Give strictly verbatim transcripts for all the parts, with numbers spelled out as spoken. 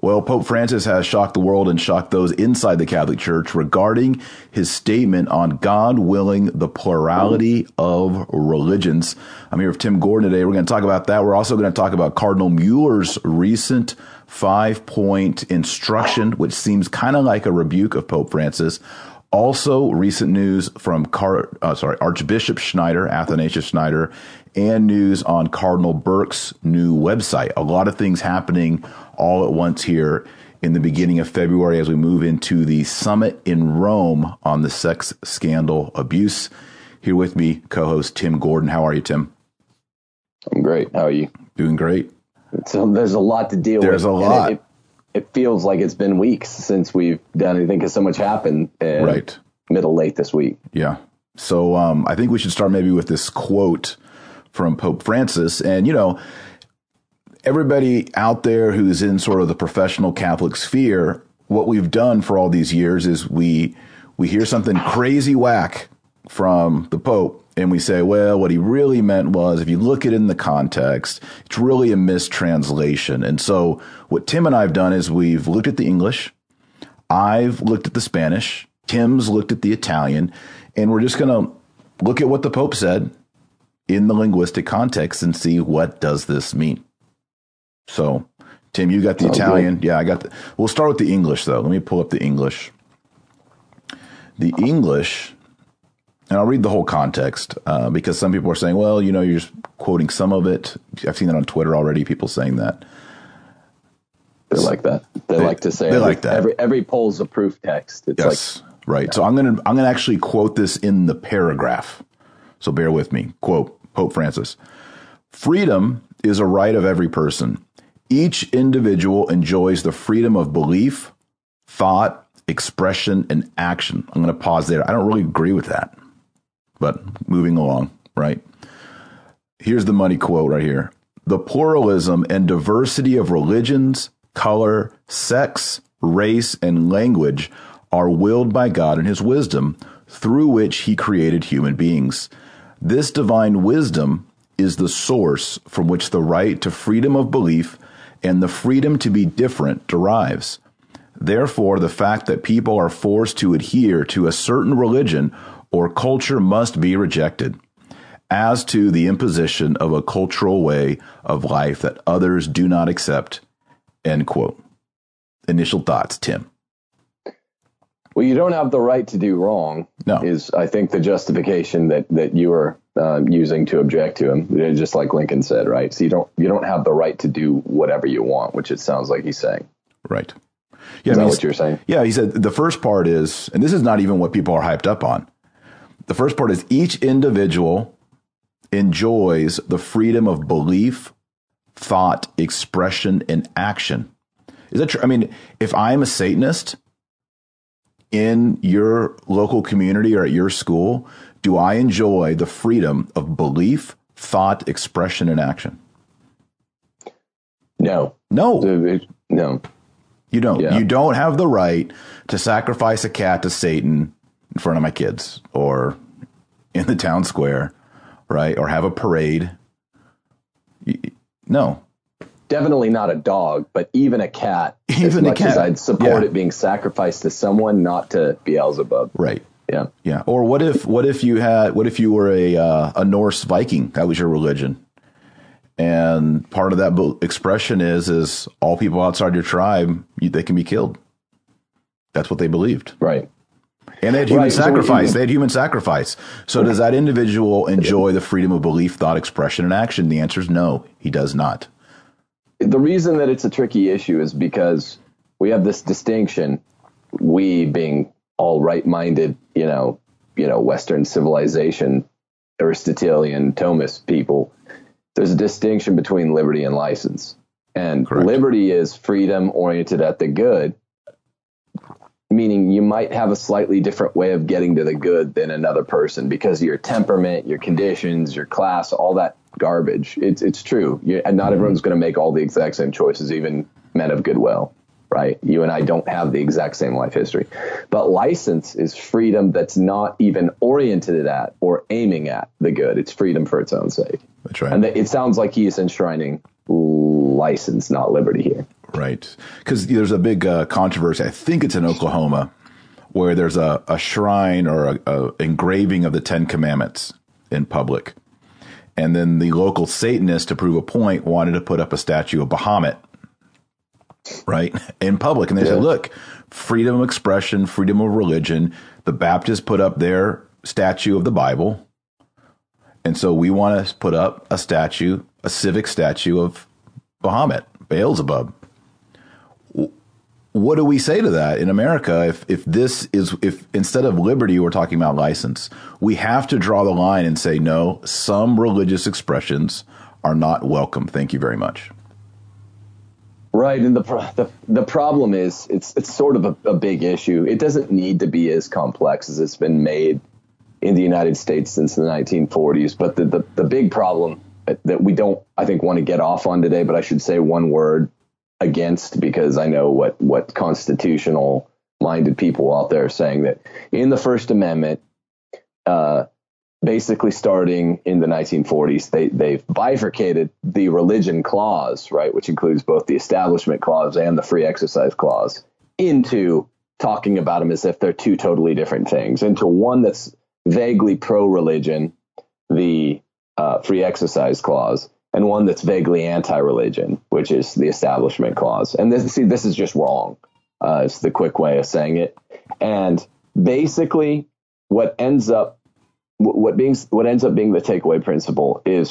Well, Pope Francis has shocked the world and shocked those inside the Catholic Church regarding his statement on God willing the plurality of religions. I'm here with Tim Gordon today. We're going to talk about that. We're also going to talk about Cardinal Mueller's recent five-point instruction, which seems kind of like a rebuke of Pope Francis. Also, recent news from Car- uh, sorry Archbishop Schneider, Athanasius Schneider, and news on Cardinal Burke's new website. A lot of things happening all at once here in the beginning of February as we move into the summit in Rome on the sex scandal abuse. Here with me, co-host Tim Gordon. How are you, Tim? I'm great. How are you? Doing great. So there's a lot to deal there's with. There's a lot. It, it, it feels like it's been weeks since we've done anything because so much happened in right. middle late this week. Yeah. So um, I think we should start maybe with this quote from Pope Francis. And, you know, everybody out there who's in sort of the professional Catholic sphere, what we've done for all these years is we we hear something crazy whack from the Pope and we say, well, what he really meant was, if you look at it in the context, it's really a mistranslation. And so what Tim and I have done is we've looked at the English, I've looked at the Spanish, Tim's looked at the Italian, and we're just going to look at what the Pope said in the linguistic context and see what does this mean. So, Tim, you got the Sounds Italian. Good. Yeah, I got the. We'll start with the English, though. Let me pull up the English. The English, and I'll read the whole context uh, because some people are saying, well, you know, you're just quoting some of it. I've seen that on Twitter already, people saying that. They like that. They, they like to say they every, like that. Every, every poll's a proof text. It's yes, like, right. Yeah. So I'm going to I'm going to actually quote this in the paragraph. So bear with me. Quote, Pope Francis. Freedom is a right of every person. Each individual enjoys the freedom of belief, thought, expression, and action. I'm going to pause there. I don't really agree with that, but moving along, right? Here's the money quote right here. The pluralism and diversity of religions, color, sex, race, and language are willed by God in his wisdom, through which he created human beings. This divine wisdom is the source from which the right to freedom of belief and the freedom to be different derives. Therefore, the fact that people are forced to adhere to a certain religion or culture must be rejected. As to the imposition of a cultural way of life that others do not accept, end quote. Initial thoughts, Tim. Well, you don't have the right to do wrong, no. is, I think, the justification that, that you are uh, using to object to him, just like Lincoln said, right? So you don't you don't have the right to do whatever you want, which it sounds like he's saying. Right. Yeah, is that what you're saying? Yeah, he said the first part is, and this is not even what people are hyped up on. The first part is each individual enjoys the freedom of belief, thought, expression, and action. Is that true? I mean, if I'm a Satanist in your local community or at your school, do I enjoy the freedom of belief, thought, expression, and action? No. No. No. You don't. Yeah. You don't have the right to sacrifice a cat to Satan in front of my kids or in the town square, right? Or have a parade. No. Definitely not a dog, but even a cat. Even as a much cat. as I'd support Yeah. it being sacrificed to someone, not to Beelzebub. Right. Yeah. Yeah. Or what if what if you had what if you were a uh, a Norse Viking? That was your religion. And part of that expression is is all people outside your tribe, you, they can be killed. That's what they believed. Right. And they had human right. sacrifice. So they had human sacrifice. So does that individual enjoy the freedom of belief, thought, expression, and action? The answer is no, he does not. The reason that it's a tricky issue is because we have this distinction, we being all right-minded, you know, you know, Western civilization, Aristotelian, Thomist people. There's a distinction between liberty and license. And Correct. Liberty is freedom oriented at the good, meaning you might have a slightly different way of getting to the good than another person because of your temperament, your conditions, your class, all that garbage. It's it's true. You, and not everyone's going to make all the exact same choices, even men of goodwill, right? You and I don't have the exact same life history. But license is freedom that's not even oriented at or aiming at the good. It's freedom for its own sake. That's right. And it sounds like he is enshrining license, not liberty here. Right. Because there's a big uh, controversy. I think it's in Oklahoma, where there's a, a shrine or a, a engraving of the Ten Commandments in public. And then the local Satanists, to prove a point, wanted to put up a statue of Bahamut, right, in public. And they yeah. said, look, freedom of expression, freedom of religion. The Baptists put up their statue of the Bible. And so we want to put up a statue, a civic statue of Bahamut, Beelzebub. What do we say to that in America? If if this is, if instead of liberty, we're talking about license, we have to draw the line and say, no, some religious expressions are not welcome. Thank you very much. Right. And the the, the problem is it's it's sort of a, a big issue. It doesn't need to be as complex as it's been made in the United States since the nineteen forties. But the, the, the big problem that we don't, I think, want to get off on today, but I should say one word against, because I know what, what constitutional minded people out there are saying, that in the First Amendment, uh, basically starting in the nineteen forties, they, they've bifurcated the religion clause, right, which includes both the Establishment Clause and the Free Exercise Clause, into talking about them as if they're two totally different things, into one that's vaguely pro-religion, the uh, Free Exercise Clause, and one that's vaguely anti-religion, which is the Establishment Clause. And this, see, this is just wrong. Uh, it's the quick way of saying it. And basically, what ends up, what being, what ends up being the takeaway principle is,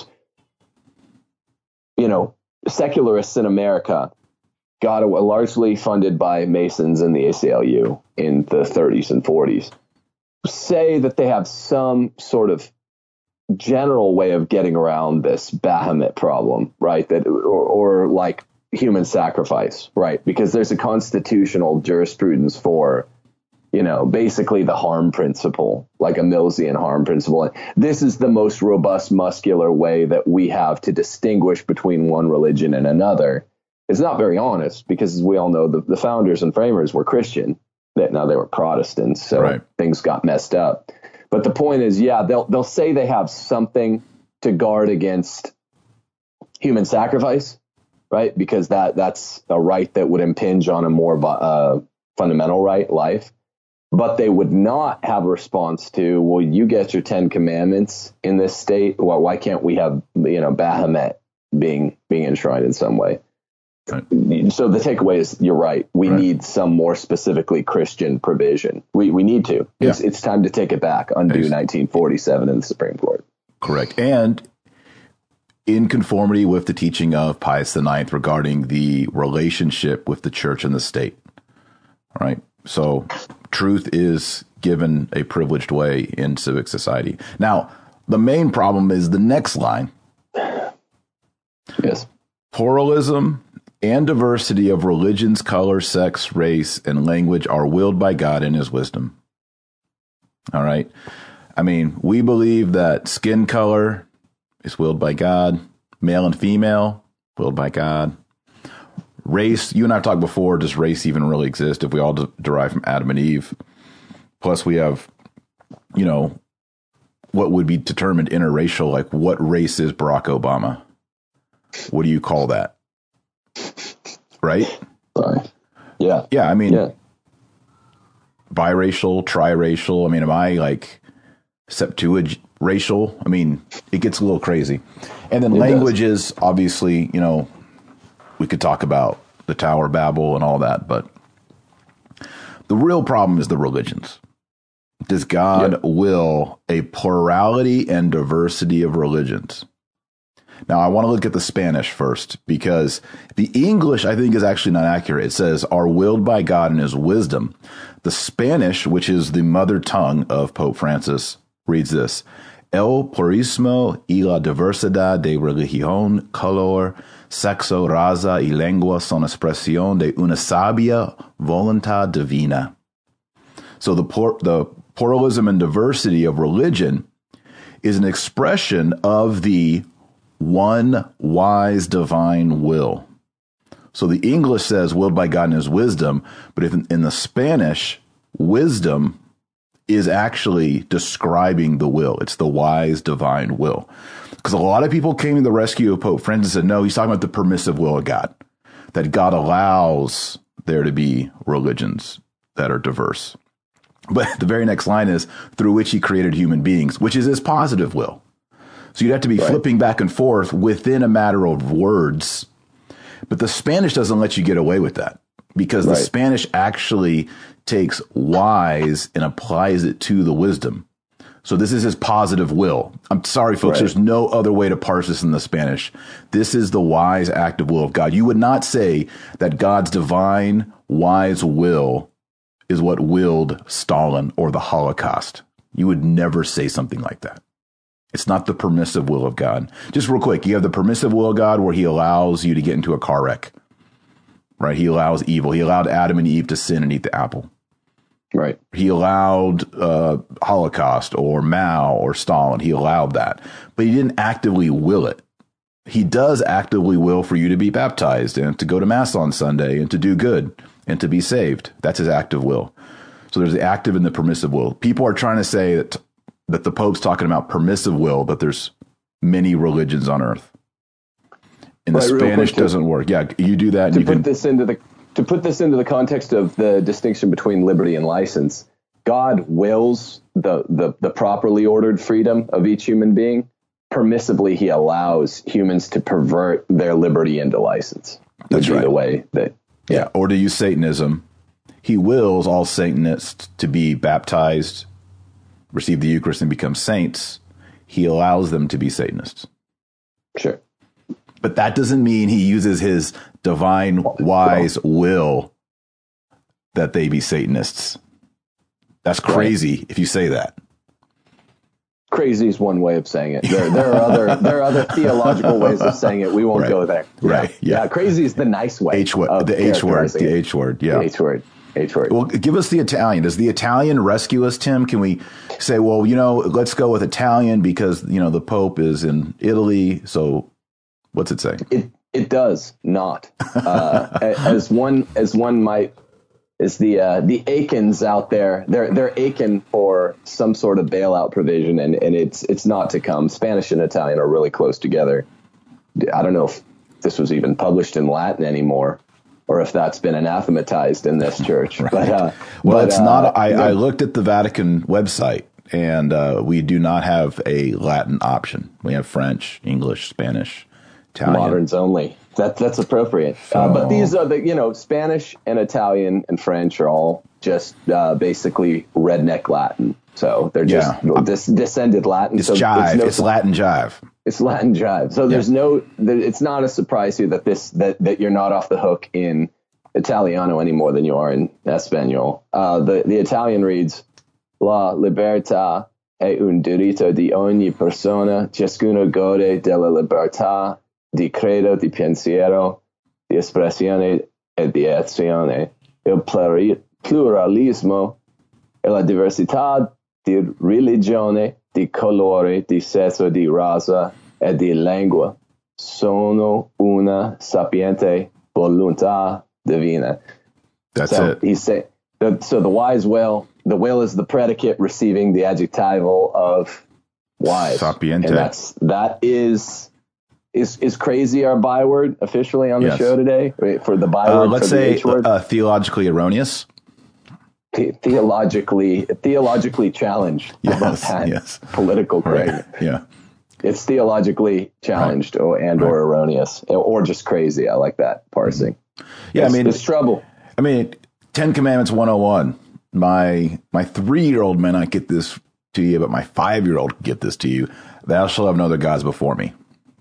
you know, secularists in America got a, largely funded by Masons and the A C L U in the thirties and forties, say that they have some sort of general way of getting around this Bahamut problem, right? That or, or like human sacrifice, right? Because there's a constitutional jurisprudence for, you know, basically the harm principle, like a Millsian harm principle. And this is the most robust, muscular way that we have to distinguish between one religion and another. It's not very honest, because as we all know, the, the founders and framers were Christian. That now they were Protestants, so right. things got messed up. But the point is, yeah, they'll they'll say they have something to guard against human sacrifice, right? Because that that's a right that would impinge on a more uh, fundamental right, life. But they would not have a response to, well, you get your Ten Commandments in this state. Well, why can't we have, you know, Bahamut being being enshrined in some way? Right. So the takeaway is, you're right. We right. need some more specifically Christian provision. We we need to. Yeah. It's it's time to take it back, undo Ex- nineteen forty-seven in the Supreme Court. Correct. And in conformity with the teaching of Pius the Ninth regarding the relationship with the church and the state. All right. So truth is given a privileged way in civic society. Now, the main problem is the next line. Yes. Pluralism and diversity of religions, color, sex, race, and language are willed by God in his wisdom. All right. I mean, we believe that skin color is willed by God, male and female, willed by God. Race, you and I have talked before, does race even really exist if we all de- derive from Adam and Eve? Plus we have, you know, what would be determined interracial, like what race is Barack Obama? What do you call that? Right? Sorry. Yeah. Yeah. I mean, yeah. biracial, triracial. I mean, am I like septuagental? I mean, it gets a little crazy. And then it languages, does. Obviously, you know, we could talk about the Tower of Babel and all that, but the real problem is the religions. Does God yep. will a plurality and diversity of religions? Now, I want to look at the Spanish first, because the English, I think, is actually not accurate. It says, are willed by God in his wisdom. The Spanish, which is the mother tongue of Pope Francis, reads this: El pluralismo y la diversidad de religión, color, sexo, raza y lengua son expresión de una sabia voluntad divina. So the, plur- the pluralism and diversity of religion is an expression of the one wise divine will. So the English says willed by God in his wisdom, but if in, in the Spanish, wisdom is actually describing the will. It's the wise divine will. Because a lot of people came to the rescue of Pope Francis and said, no, he's talking about the permissive will of God. that God allows there to be religions that are diverse. But the very next line is through which he created human beings, which is his positive will. So you'd have to be right. flipping back and forth within a matter of words. But the Spanish doesn't let you get away with that, because right. the Spanish actually takes wise and applies it to the wisdom. So this is his positive will. I'm sorry, folks. Right. There's no other way to parse this in the Spanish. This is the wise active will of God. You would not say that God's divine wise will is what willed Stalin or the Holocaust. You would never say something like that. It's not the permissive will of God. Just real quick, you have the permissive will of God where he allows you to get into a car wreck, right? He allows evil. He allowed Adam and Eve to sin and eat the apple. Right. He allowed uh, Holocaust or Mao or Stalin. He allowed that, but he didn't actively will it. He does actively will for you to be baptized and to go to Mass on Sunday and to do good and to be saved. That's his active will. So there's the active and the permissive will. People are trying to say that that the Pope's talking about permissive will, but there's many religions on earth. And the right, Spanish quick, doesn't to, work. Yeah, you do that. And to you put can, this into the to put this into the context of the distinction between liberty and license, God wills the the, the properly ordered freedom of each human being. Permissively, he allows humans to pervert their liberty into license. That's right. The way that yeah. yeah, or to use Satanism, he wills all Satanists to be baptized, receive the Eucharist, and become saints. He allows them to be Satanists. Sure. But that doesn't mean he uses his divine, wise will that they be Satanists. That's crazy right. if you say that. Crazy is one way of saying it. There, there are other there are other theological ways of saying it. We won't right. go there. Yeah. Right. Yeah. yeah. Crazy is the nice way. H word. The H word. The H word. Yeah. The H word. H word. Well, give us the Italian. Does the Italian rescue us, Tim? Can we say, well, you know, let's go with Italian because, you know, the Pope is in Italy. So what's it say? It it does not. Uh, as one as one might, is the uh, the Aikens out there. They're they're aching for some sort of bailout provision, and, and it's it's not to come. Spanish and Italian are really close together. I don't know if this was even published in Latin anymore, or if that's been anathematized in this church. Right. But uh, well, but, it's uh, not. I, yeah. I looked at the Vatican website, and uh, we do not have a Latin option. We have French, English, Spanish, Italian. Moderns only. That that's appropriate. So, uh, but these are the you know Spanish and Italian and French are all just uh, basically redneck Latin. So they're just yeah. dis- descended Latin. It's so jive. It's, no, it's Latin jive. It's Latin jive. So there's yeah. no. It's not a surprise here that this that, that you're not off the hook in Italiano any more than you are in Espanol. Uh, the the Italian reads La libertà è un diritto di ogni persona. Ciascuno gode della libertà di credo, di pensiero, di espressione e di azione. Il pluri- pluralismo e la diversità di religione, di colore, di sesso, di razza e di lingua sono una sapiente volontà divina. That's so it. He's say, the, so the wise will, the will is the predicate receiving the adjectival of wise. Sapiente. And that's, that is... Is is crazy our byword officially on the yes. show today? For the byword, uh, let's for say the H word? Uh, theologically erroneous. The, theologically theologically challenged. Yes, about that yes. Political correct. Right. Yeah. It's theologically challenged right. or and right. or erroneous or just crazy. I like that parsing. Yeah, it's, I mean, it's trouble. I mean, Ten Commandments one oh one. My my three year old may not get this to you, but my five year old can get this to you. Thou shalt have no other gods before me.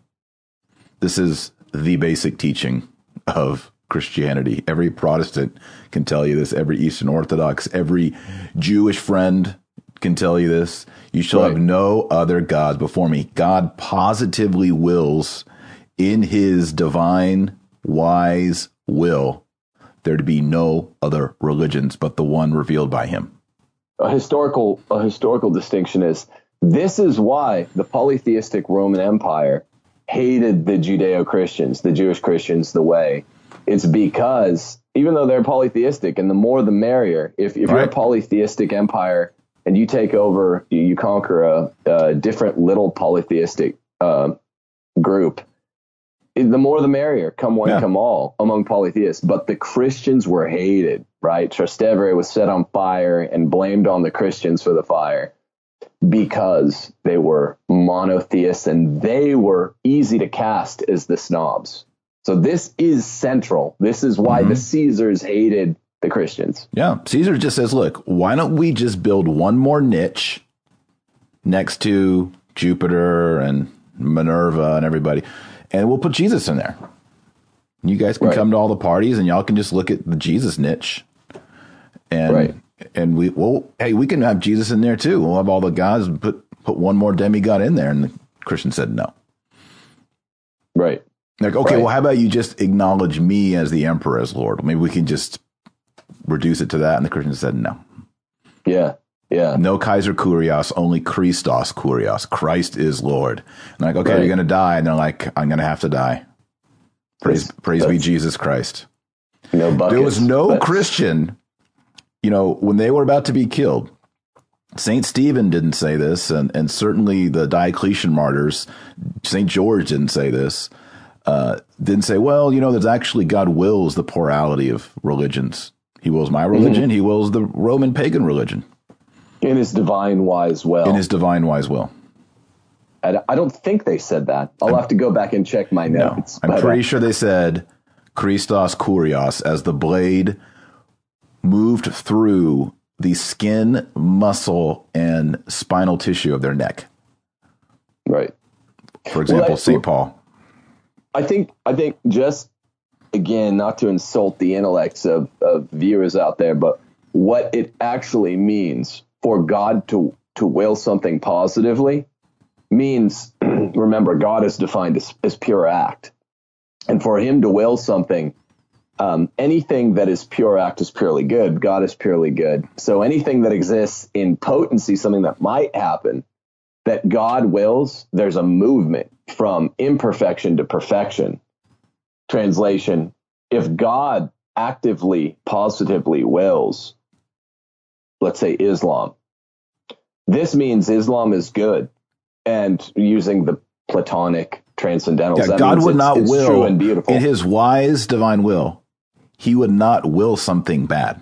This is the basic teaching of Christianity. Every Protestant can tell you this. Every Eastern Orthodox, every Jewish friend can tell you this. You shall right. have no other gods before me. God positively wills in his divine, wise will there to be no other religions but the one revealed by him. A historical, a historical distinction is this is why the polytheistic Roman Empire hated the Judeo-Christians, the Jewish Christians, the way. It's because even though they're polytheistic, and the more the merrier, if, if right. you're a polytheistic empire and you take over, you, you conquer a, a different little polytheistic uh, group, the more the merrier, come one, Yeah. come all among polytheists. But the Christians were hated, right? Trastevere was set on fire and blamed on the Christians for the fire because they were monotheists and they were easy to cast as the snobs. So this is central. This is why Mm-hmm. the Caesars hated the Christians. Yeah. Caesar just says, look, why don't we just build one more niche next to Jupiter and Minerva and everybody, and we'll put Jesus in there. You guys can Right. come to all the parties and y'all can just look at the Jesus niche. And Right. and we well, hey, we can have Jesus in there too. We'll have all the gods and put put one more demigod in there. And the Christian said no. Right. Like, okay, Right. well, how about you just acknowledge me as the emperor, as Lord? Maybe we can just reduce it to that. And the Christian said no. Yeah. Yeah. No Kaiser Kurios, only Christos Kurios. Christ is Lord. And like, okay, Right. you're going to die. And they're like, I'm going to have to die. Praise, That's- praise be that's- Jesus Christ. No buckets. There was no but- Christian, you know, when they were about to be killed. Saint Stephen didn't say this, and, and certainly the Diocletian martyrs, Saint George didn't say this, uh, didn't say, well, you know, there's actually God wills the plurality of religions. He wills my religion. Mm-hmm. He wills the Roman pagan religion in his divine wise will. in his divine wise will. I, I don't think they said that. I'll have to go back and check my No, notes. I'm but, pretty uh, sure they said Christos Kurios as the blade moved through the skin, muscle, and spinal tissue of their neck. Right. For example, Well, I- Saint Paul. I think I think just again, not to insult the intellects of, of viewers out there, but what it actually means for God to to will something positively means, remember, God is defined as, as pure act, and for Him to will something, um, anything that is pure act is purely good. God is purely good. So anything that exists in potency, something that might happen, that God wills, there's a movement from imperfection to perfection. Translation, if God actively, positively wills, let's say Islam, this means Islam is good. And using the Platonic transcendentals, Yeah, that God means would it's, not it's will, true and beautiful. in his wise divine will, he would not will something bad.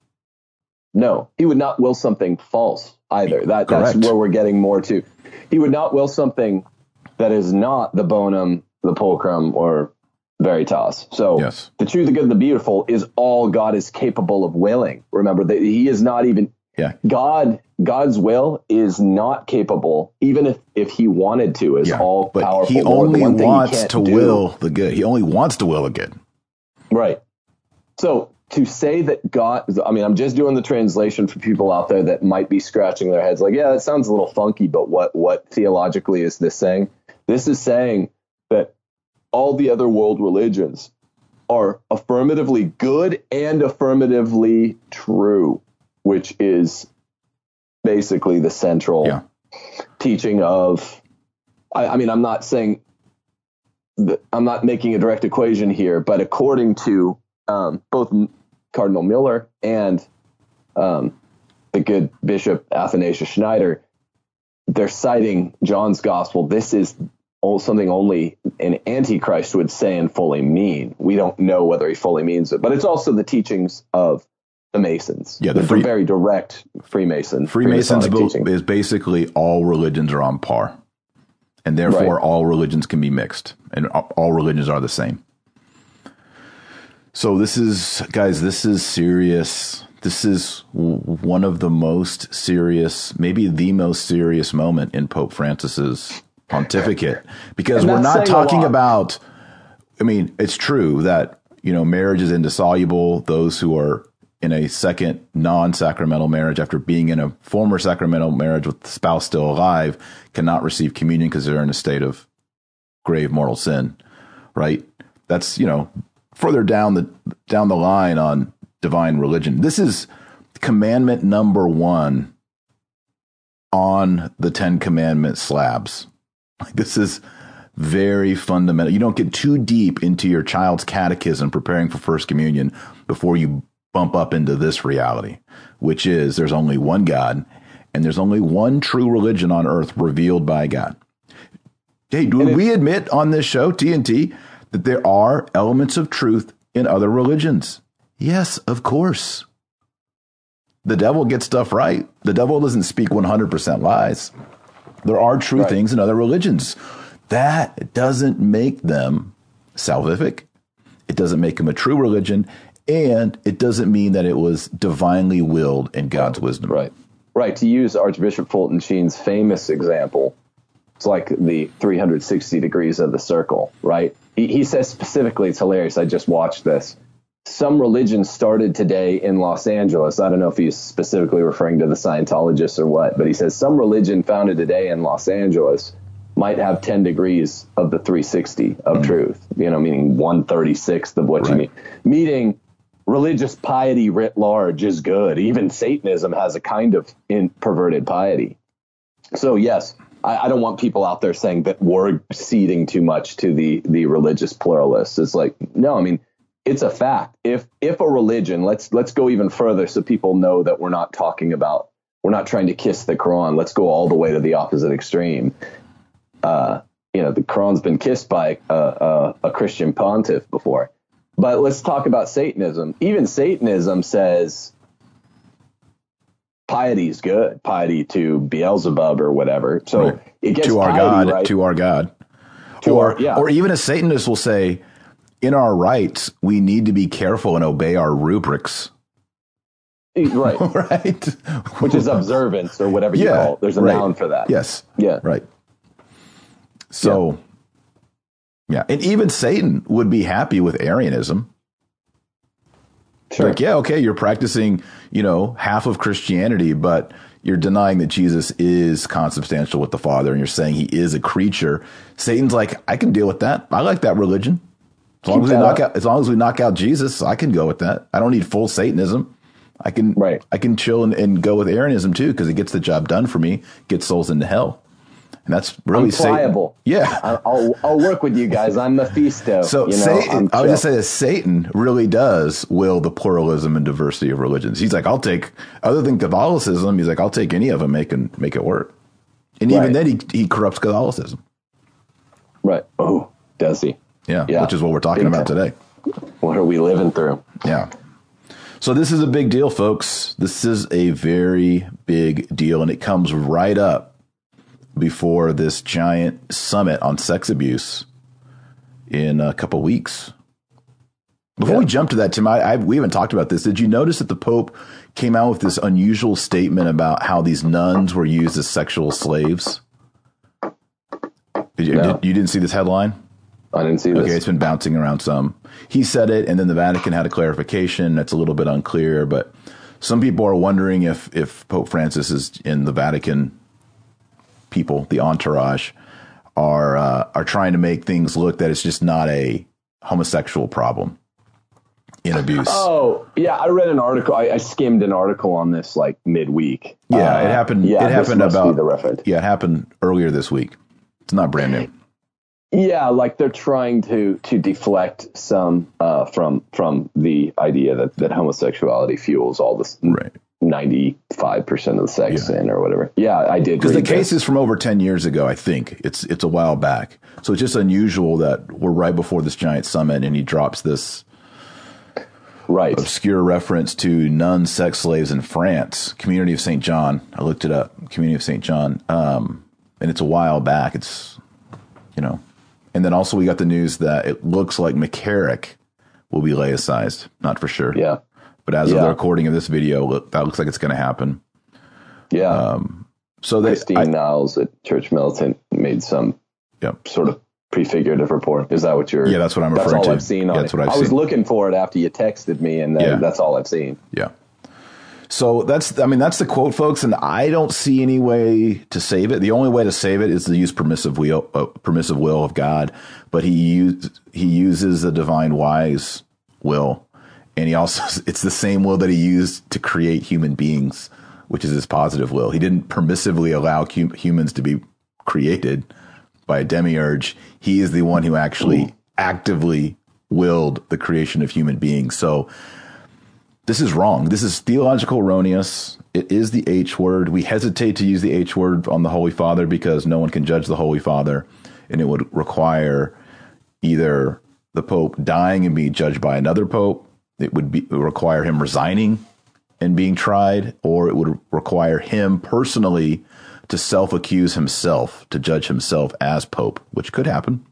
No, he would not will something false either. That, that's Correct. where we're getting more to. He would not will something that is not the bonum, the pulchrum, or veritas. So Yes. the true, the good, and the beautiful is all God is capable of willing. Remember that He is not even Yeah. God. God's will is not capable, even if, if He wanted to, as Yeah. all But powerful. he Lord. The only one thing he wants can't to do- will the good. He only wants to will the good. Right. So to say that God, I mean, I'm just doing the translation for people out there that might be scratching their heads like, yeah, that sounds a little funky, but what, what theologically is this saying? This is saying that all the other world religions are affirmatively good and affirmatively true, which is basically the central Yeah. teaching of, I, I mean, I'm not saying that I'm not making a direct equation here, but according to um, both Cardinal Mueller and um, the good Bishop Athanasius Schneider, they're citing John's gospel. This is something only an antichrist would say and fully mean. We don't know whether he fully means it, but it's also the teachings of the Masons. Yeah, the the free- very direct Freemason. Freemasons Freemasonic teaching. is basically all religions are on par, and therefore Right. all religions can be mixed, and all religions are the same. So this is, guys, this is serious. This is w- one of the most serious, maybe the most serious moment in Pope Francis's pontificate, because And we're that's not saying a talking lot. about, I mean, it's true that, you know, marriage is indissoluble. Those who are in a second non-sacramental marriage after being in a former sacramental marriage with the spouse still alive cannot receive communion because they're in a state of grave mortal sin, right? That's, you know, further down the down the line on divine religion. This is commandment number one on the Ten Commandment slabs. Like, this is very fundamental. You don't get too deep into your child's catechism preparing for First Communion before you bump up into this reality, which is there's only one God and there's only one true religion on earth revealed by God. Hey, do we admit on this show, T N T, that there are elements of truth in other religions. Yes, of course. The devil gets stuff right. The devil doesn't speak one hundred percent lies. There are true right. things in other religions. That doesn't make them salvific. It doesn't make them a true religion. And it doesn't mean that it was divinely willed in God's wisdom. Right. Right. To use Archbishop Fulton Sheen's famous example, it's like the three hundred sixty degrees of the circle, right? He, he says specifically, it's hilarious. I just watched this. Some religion started today in Los Angeles. I don't know if he's specifically referring to the Scientologists or what, but he says some religion founded today in Los Angeles might have ten degrees of the three sixty of mm-hmm. truth, you know, meaning one thirty-sixth of what right. you mean. Meaning religious piety writ large is good. Even Satanism has a kind of in perverted piety. So, yes, I, I don't want people out there saying that we're ceding too much to the, the religious pluralists. It's like, no, I mean, it's a fact. If if a religion, let's let's go even further so people know that we're not talking about, we're not trying to kiss the Quran. Let's go all the way to the opposite extreme. Uh, you know, the Quran's been kissed by a, a, a Christian pontiff before. But let's talk about Satanism. Even Satanism says piety is good. Piety to Beelzebub or whatever. So right. it gets to our piety, God, right? to our God. To or, our, yeah. or even a Satanist will say, in our rites, we need to be careful and obey our rubrics. Right. right. Which is observance or whatever you yeah, call it. There's a right. noun for that. Yes. Yeah. Right. So, yeah. yeah. And even Satan would be happy with Arianism. Sure. Like, yeah, okay, you're practicing, you know, half of Christianity, but you're denying that Jesus is consubstantial with the Father, and you're saying he is a creature. Satan's like, I can deal with that. I like that religion. As long as we knock out, as long as we knock out Jesus, I can go with that. I don't need full Satanism. I can, right. I can chill and, and go with Arianism too, because it gets the job done for me, gets souls into hell. And that's really I'm pliable. Satan. Yeah. I'll, I'll work with you guys. I'm Mephisto. So you know, Satan, I would just say that Satan really does will the pluralism and diversity of religions. He's like, I'll take, other than Catholicism, he's like, I'll take any of them, make, and make it work. And even right. then he, he corrupts Catholicism. Right. Oh, does he? Yeah, yeah. Which is what we're talking Big about time. today. What are we living through? Yeah. So this is a big deal, folks. This is a very big deal, and it comes right up before this giant summit on sex abuse in a couple weeks. Before yeah. we jump to that, Tim, I, I, we haven't talked about this. Did you notice that the Pope came out with this unusual statement about how these nuns were used as sexual slaves? Did you, no. did, you didn't see this headline? I didn't see this. Okay, it's been bouncing around some. He said it, and then the Vatican had a clarification. That's a little bit unclear, but some people are wondering if, if Pope Francis is in the Vatican people, the entourage, are uh, are trying to make things look that it's just not a homosexual problem in abuse. Oh, yeah, I read an article. I, I skimmed an article on this like midweek. Yeah, uh, it happened. Yeah, it happened this must about be the reference. Yeah, it happened earlier this week. It's not brand new. Yeah, like they're trying to to deflect some uh, from from the idea that, that homosexuality fuels all this right. ninety-five percent of the sex yeah. sin or whatever. Yeah, I did. Because the this. case is from over ten years ago, I think. It's it's a while back. So it's just unusual that we're right before this giant summit and he drops this right. obscure reference to nun sex slaves in France, Community of Saint John. I looked it up, Community of Saint John. Um, and it's a while back. It's, you know. And then also we got the news that it looks like McCarrick will be laicized. Not for sure. Yeah. But as yeah. of the recording of this video, look, that looks like it's going to happen. Yeah. Um, so they, Christine I, Niles at Church Militant made some yep. sort of prefigurative report. Is that what you're? Yeah, that's what I'm referring to. That's all I've seen on yeah, that's it. what I've I seen. was looking for it after you texted me, and then yeah. that's all I've seen. Yeah. So that's, I mean, that's the quote, folks, and I don't see any way to save it. The only way to save it is to use permissive will, uh, permissive will of God, but he use, he uses the divine wise will, and he also, it's the same will that he used to create human beings, which is his positive will. He didn't permissively allow hum, humans to be created by a demiurge. He is the one who actually Ooh. actively willed the creation of human beings. So this is wrong. This is theological erroneous. It is the H word. We hesitate to use the H word on the Holy Father because no one can judge the Holy Father, and it would require either the Pope dying and being judged by another Pope. It would be it would require him resigning and being tried, or it would require him personally to self-accuse himself, to judge himself as Pope, which could happen.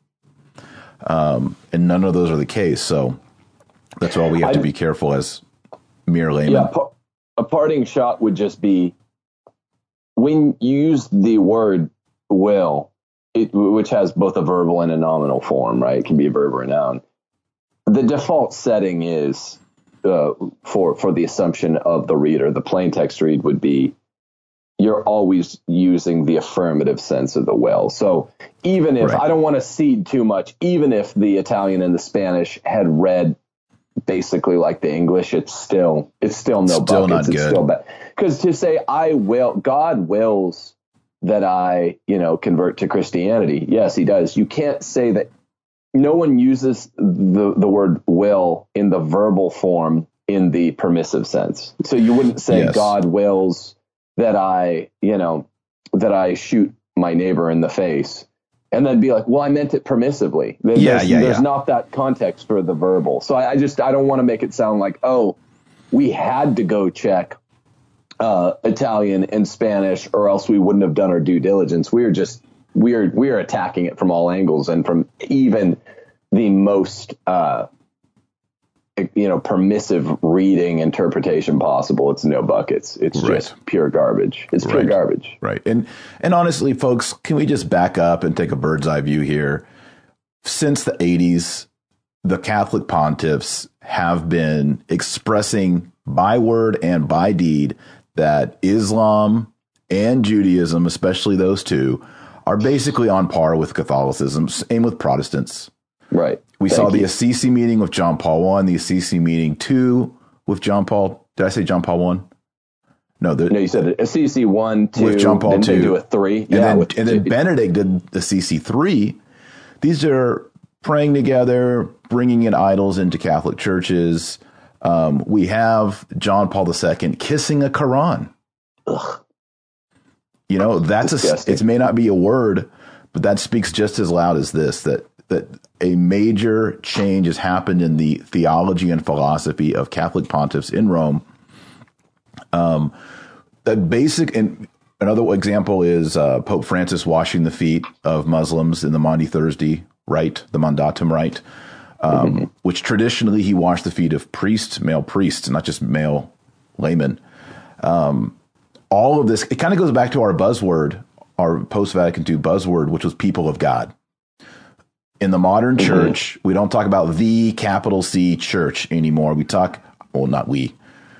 Um, and none of those are the case. So that's why we have I, to be careful as mere laymen. Yeah, pa- a parting shot would just be when you use the word will, it, which has both a verbal and a nominal form, right? It can be a verb or a noun. The default setting is uh, for for the assumption of the reader, the plain text read would be you're always using the affirmative sense of the will. So even if, right. I don't want to cede too much, even if the Italian and the Spanish had read basically like the English, it's still, it's still no still buckets. Not it's good. still bad. Because to say I will, God wills that I, you know, convert to Christianity. Yes, he does. You can't say that. No one uses the, the word will in the verbal form in the permissive sense. So you wouldn't say yes. God wills that I, you know, that I shoot my neighbor in the face and then be like, well, I meant it permissively. There's, yeah, yeah, there's yeah. not that context for the verbal. So I, I just, I don't want to make it sound like, oh, we had to go check uh, Italian and Spanish or else we wouldn't have done our due diligence. We are just, we are, we are attacking it from all angles and from even the most, uh, you know, permissive reading interpretation possible. It's no buckets. It's right. just pure garbage. It's pure right. garbage. Right. And, and honestly, folks, can we just back up and take a bird's eye view here? Since the eighties, the Catholic pontiffs have been expressing by word and by deed that Islam and Judaism, especially those two, are basically on par with Catholicism, same with Protestants. Right. We Thank saw you. the Assisi meeting with John Paul One, the Assisi meeting two with John Paul. Did I say John Paul One? No, the, no, you said Assisi one, two, with John Paul then two, they do a three, and yeah, then, with and then Benedict did Assisi three. These are praying together, bringing in idols into Catholic churches. Um, we have John Paul the Second kissing a Quran. Ugh. You know, that's Disgusting. a. It may not be a word, but that speaks just as loud as this. That that a major change has happened in the theology and philosophy of Catholic pontiffs in Rome. Um, the basic and another example is uh, Pope Francis washing the feet of Muslims in the Maundy Thursday rite, the Mandatum rite, um, mm-hmm. which traditionally he washed the feet of priests, male priests, not just male laymen. Um, all of this, it kind of goes back to our buzzword, our post-Vatican two buzzword, which was people of God. In the modern mm-hmm. church, we don't talk about the capital C church anymore. We talk, well, not we,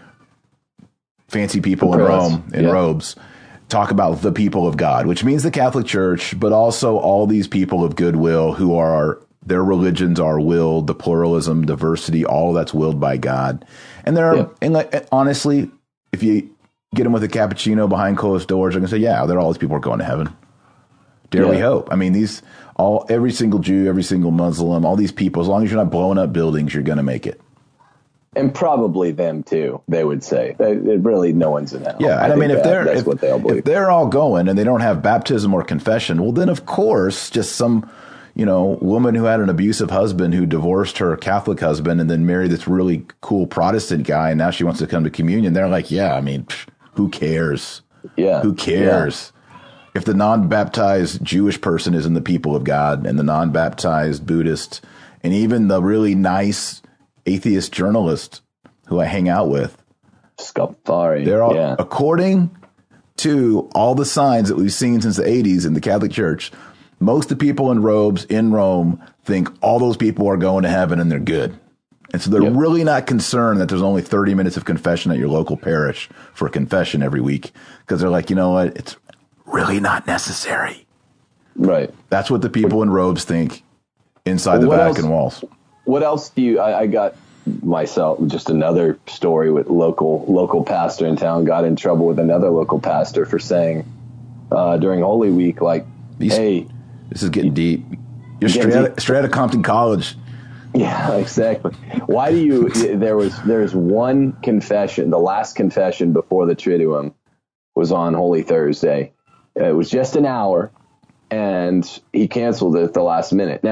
fancy people in Rome in yeah. robes talk about the people of God, which means the Catholic Church, but also all these people of goodwill who are, their religions are willed, the pluralism, diversity, all that's willed by God. And there are, yeah. and like, honestly, if you get them with a cappuccino behind closed doors, they're going to say, yeah, there are all these people are going to heaven. Dare yeah. we hope? I mean, these, all, every single Jew, every single Muslim, all these people, as long as you're not blowing up buildings, you're going to make it. And probably them too, they would say. It really, no one's in hell. Yeah, and I, I mean, if that, they're that's if, what they all believe. If they're all going and they don't have baptism or confession, well, then of course, just some, you know, woman who had an abusive husband who divorced her Catholic husband and then married this really cool Protestant guy, and now she wants to come to communion. They're like, yeah, I mean, pff, who cares? Yeah, who cares? Yeah. If the non-baptized Jewish person is in the people of God, and the non-baptized Buddhist, and even the really nice atheist journalist who I hang out with, Scalfari, they're all, yeah. according to all the signs that we've seen since the eighties in the Catholic Church, most of the people in robes in Rome think all those people are going to heaven and they're good. And so they're yep. really not concerned that there's only thirty minutes of confession at your local parish for confession every week, because they're like, you know what, it's really not necessary. Right. That's what the people in robes think inside well, the Vatican else, walls. What else do you, I, I got myself just another story with local local pastor in town got in trouble with another local pastor for saying uh, during Holy Week, like, These, hey, this is getting deep. You're straight out, straight out of Compton College. Yeah, exactly. Why do you? There was there's one confession. The last confession before the Triduum was on Holy Thursday. It was just an hour, and he canceled it at the last minute. Now,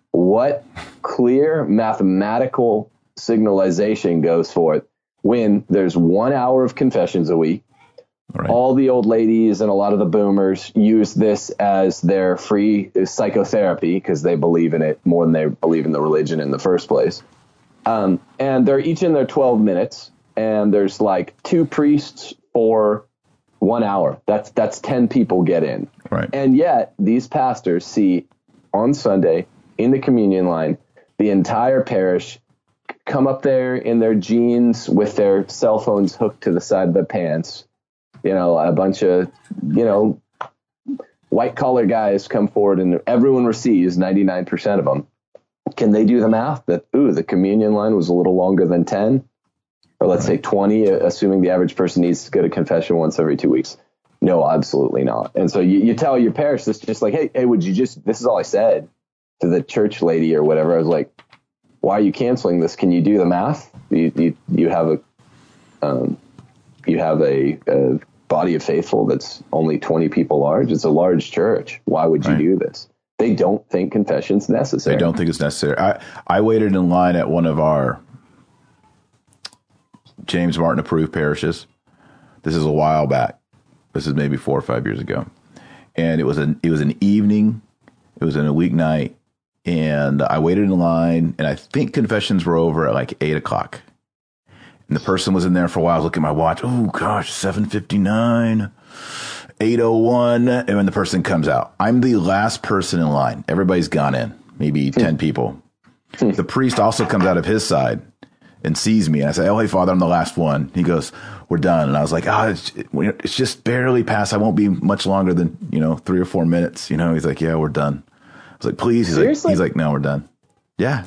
what clear mathematical signalization goes forth when there's one hour of confessions a week? Right. All the old ladies and a lot of the boomers use this as their free psychotherapy because they believe in it more than they believe in the religion in the first place. Um, and they're each in their twelve minutes, and there's like two priests for one hour. That's that's ten people get in. Right. And yet these pastors see on Sunday in the communion line the entire parish come up there in their jeans with their cell phones hooked to the side of their pants. You know, a bunch of, you know, white collar guys come forward and everyone receives, ninety-nine percent of them. Can they do the math that, ooh, the communion line was a little longer than ten? Or let's right. say twenty, assuming the average person needs to go to confession once every two weeks. No, absolutely not. And so you, you tell your parish this, just like, hey, hey, would you just, this is all I said to the church lady or whatever. I was like, why are you canceling this? Can you do the math? You you, you have a um, you have a, a body of faithful that's only twenty people large. It's a large church. Why would you right. do this? They don't think confession's necessary. They don't think it's necessary. I, I waited in line at one of our James Martin approved parishes. This is a while back. This is maybe four or five years ago. And it was an it was an evening. It was in a weeknight. And I waited in line, and I think confessions were over at like eight o'clock. And the person was in there for a while. I was looking at my watch. Oh, gosh, seven fifty-nine, eight oh one. And when the person comes out, I'm the last person in line. Everybody's gone in, maybe ten people. The priest also comes out of his side and sees me. And I say, oh, hey, Father, I'm the last one. He goes, we're done. And I was like, oh, it's, it's just barely past. I won't be much longer than, you know, three or four minutes. You know, he's like, yeah, we're done. I was like, please. He's Seriously? like, he's like, no, we're done. Yeah.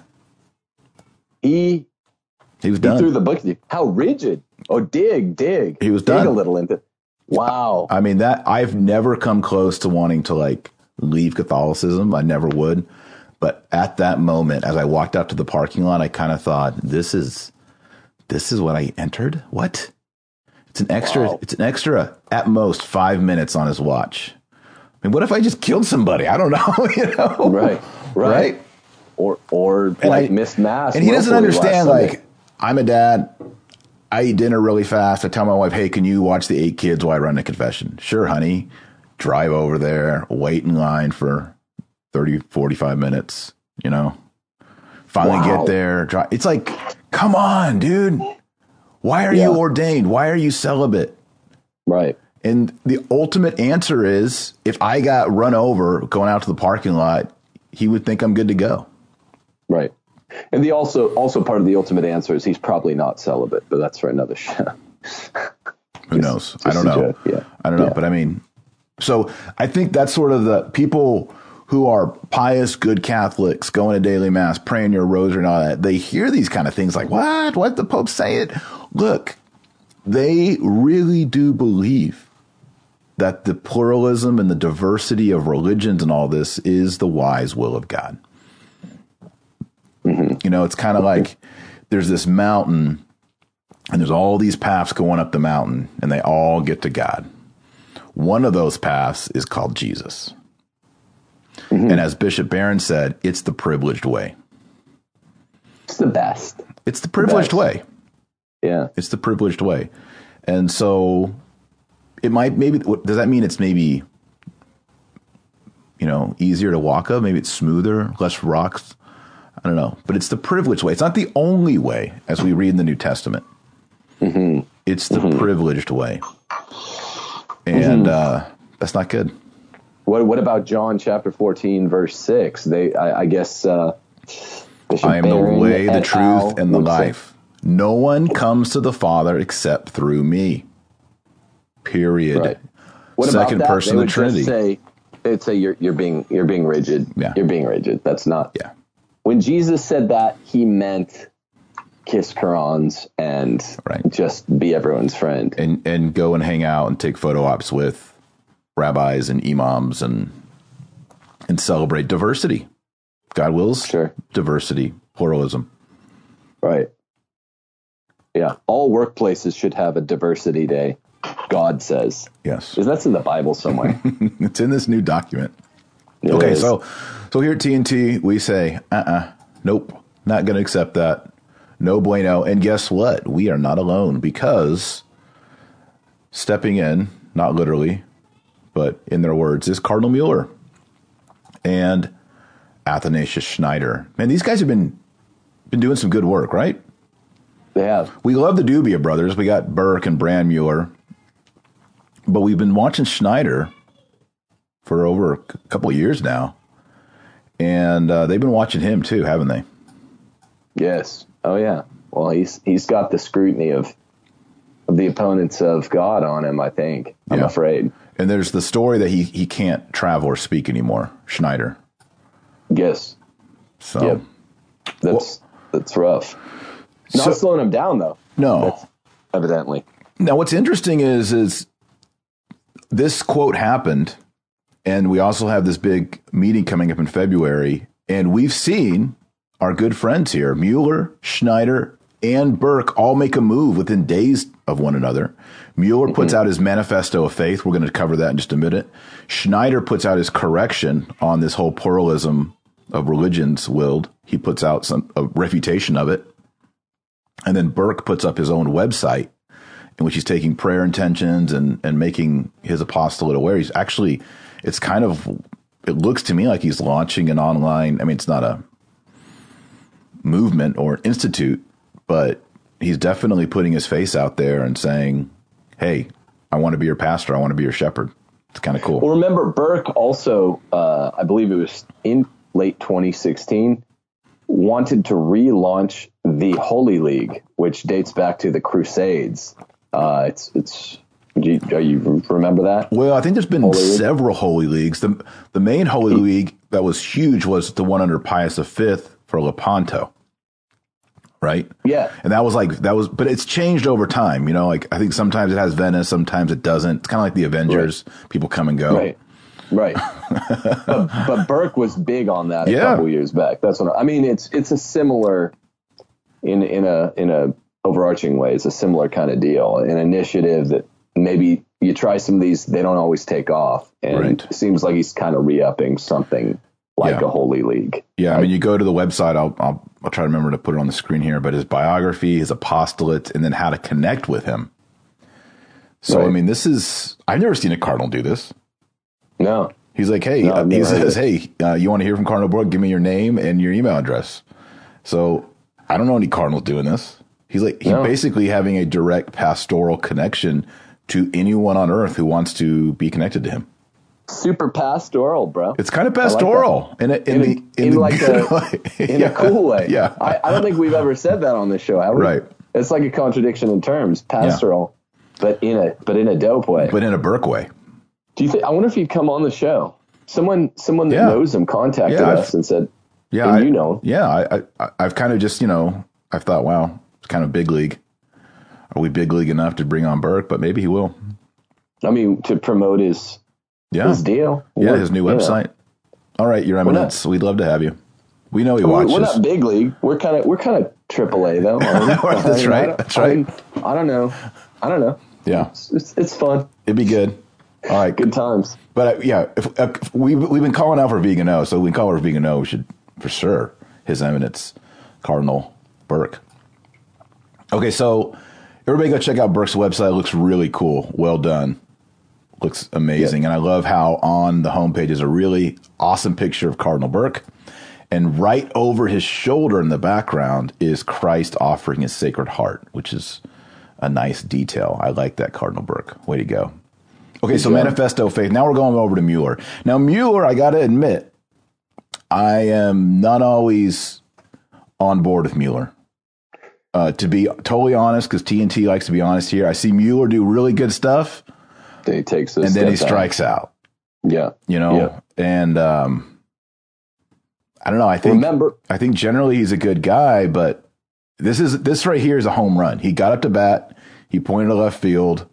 He... He was done. He threw the book. How rigid. Oh, dig, dig. He was dig done. a little into. Wow. I mean, that I've never come close to wanting to like leave Catholicism. I never would. But at that moment, as I walked out to the parking lot, I kind of thought, this is, this is what I entered. What? It's an extra, wow. It's an extra at most five minutes on his watch. I mean, what if I just killed somebody? I don't know. You know? Right. Right. Right? Or, or and like I, missed mass. And he doesn't understand, like, I'm a dad. I eat dinner really fast. I tell my wife, hey, can you watch the eight kids while I run the confession? Sure, honey. Drive over there, wait in line for thirty, forty-five minutes, you know. Finally wow. get there. Drive. It's like, come on, dude. Why are yeah. you ordained? Why are you celibate? Right. And the ultimate answer is, if I got run over going out to the parking lot, he would think I'm good to go. Right. And the also also part of the ultimate answer is he's probably not celibate, but that's for another show. Who knows? Just I don't know. Yeah. I don't know. Yeah. But I mean, so I think that's sort of the people who are pious, good Catholics going to daily mass, praying your rosary and all that. They hear these kind of things like, what? What the Pope say it? Look, they really do believe that the pluralism and the diversity of religions and all this is the wise will of God. Mm-hmm. You know, it's kind of like there's this mountain and there's all these paths going up the mountain and they all get to God. One of those paths is called Jesus. Mm-hmm. And as Bishop Barron said, it's the privileged way. It's the best. It's the privileged the way. Yeah. It's the privileged way. And so it might, maybe, does that mean it's maybe, you know, easier to walk up? Maybe it's smoother, less rocks? I don't know, but it's the privileged way. It's not the only way, as we read in the New Testament. Mm-hmm. It's the mm-hmm. privileged way, and mm-hmm. uh, that's not good. What What about John chapter fourteen, verse six? They, I, I guess, uh, I am Barron the way, the truth, Al and the life. Say. No one comes to the Father except through me. Period. Right. What Second about that? person of the Trinity. Just say, they'd say you're you're being you're being rigid. Yeah. You're being rigid. That's not. Yeah. When Jesus said that, he meant kiss Qurans and right. just be everyone's friend. And and go and hang out and take photo ops with rabbis and imams and and celebrate diversity. God wills sure. diversity, pluralism. Right. Yeah. All workplaces should have a diversity day, God says. Yes. Because that's in the Bible somewhere. It's in this new document. It okay, is. so so here at T N T, we say, uh-uh, nope, not going to accept that. No bueno. And guess what? We are not alone, because stepping in, not literally, but in their words, is Cardinal Mueller and Athanasius Schneider. Man, these guys have been been doing some good work, right? They have. We love the Dubia brothers. We got Burke and Brand Mueller. But we've been watching Schneider for over a couple of years now. And uh, they've been watching him too, haven't they? Yes. Oh, yeah. Well, he's he's got the scrutiny of, of the opponents of God on him, I think. I'm Yeah. afraid. And there's the story that he, he can't travel or speak anymore, Schneider. Yes. So, Yep. That's that's rough. Not So- slowing him down, though. no. That's evidently. Now, what's interesting is, is this quote happened, and we also have this big meeting coming up in February, and we've seen our good friends here, Mueller, Schneider, and Burke, all make a move within days of one another. Mueller mm-hmm. puts out his manifesto of faith. We're going to cover that in just a minute. Schneider puts out his correction on this whole pluralism of religions willed. He puts out some a refutation of it. And then Burke puts up his own website in which he's taking prayer intentions and, and making his apostolate aware. He's actually, it's kind of, it looks to me like he's launching an online, I mean, it's not a movement or institute, but he's definitely putting his face out there and saying, hey, I want to be your pastor. I want to be your shepherd. It's kind of cool. Well, remember, Burke also, uh, I believe it was in late twenty sixteen, wanted to relaunch the Holy League, which dates back to the Crusades. Uh, it's, it's, do you, do you remember that? Well, I think there's been Holy several League? Holy Leagues. The, the main Holy League that was huge was the one under Pius the Fifth for Lepanto. Right? Yeah. And that was like, that was, but it's changed over time. You know, like I think sometimes it has Venice, sometimes it doesn't. It's kind of like the Avengers. Right. People come and go. Right. Right. but, but Burke was big on that a Yeah. couple years back. That's what I, I mean. It's, it's a similar in, in a, in a overarching way. It's a similar kind of deal, an initiative that maybe you try some of these, they don't always take off. And Right. it seems like he's kind of re-upping something like Yeah. a Holy League. Yeah. Right? I mean, you go to the website, I'll, I'll, I'll try to remember to put it on the screen here, but his biography, his apostolate, and then how to connect with him. So, Right. I mean, this is, I've never seen a cardinal do this. No. He's like, hey, No, I've he never heard says, it. hey, uh, you want to hear from Cardinal Burke? Give me your name and your email address. So I don't know any cardinals doing this. He's like, he's No. basically having a direct pastoral connection to anyone on earth who wants to be connected to him. Super pastoral, bro. It's kind of I like pastoral in a, in, In, the a, in, in the like good a, way. in Yeah. a cool way. Yeah. I, I don't think we've ever said that on this show, have we? Right. It's like a contradiction in terms, pastoral, but in a but in a dope way. But in a Burke way. Do you think? I wonder if he'd come on the show. Someone, someone that Yeah. knows him contacted Yeah, I've- us and said, Yeah. and I, you know, yeah. I, I, I've kind of just, you know, I've thought, wow, it's kind of big league. Are we big league enough to bring on Burke? But maybe he will. I mean, to promote his Yeah. his deal. Yeah. We're- His new you know, website. All right. Your Eminence. We'd love to have you. We know he We're, watches. we're not big league. We're kind of we're kind of triple A though. aren't we? That's I mean, right. I don't- That's I right. mean, I don't know. I don't know. Yeah. It's, it's, it's fun. It'd be good. All right. Good times. But uh, yeah, if, if we we've been calling out for Vegan O, so we call her Vegan O. We should for sure His Eminence Cardinal Burke. Okay, so everybody go check out Burke's website. It looks really cool. Well done. Looks amazing, Yeah. and I love how on the homepage is a really awesome picture of Cardinal Burke, and right over his shoulder in the background is Christ offering his Sacred Heart, which is a nice detail. I like that, Cardinal Burke. Way to go. Okay, so job. Manifesto of Faith. Now we're going over to Mueller. Now, Mueller, I got to admit, I am not always on board with Mueller. Uh, to be totally honest, because T N T likes to be honest here, I see Mueller do really good stuff, Then he takes this, and then he strikes out. Yeah, You know, Yeah. and um, I don't know. I think Remember, I think generally he's a good guy, but this is this right here is a home run. He got up to bat. He pointed to left field.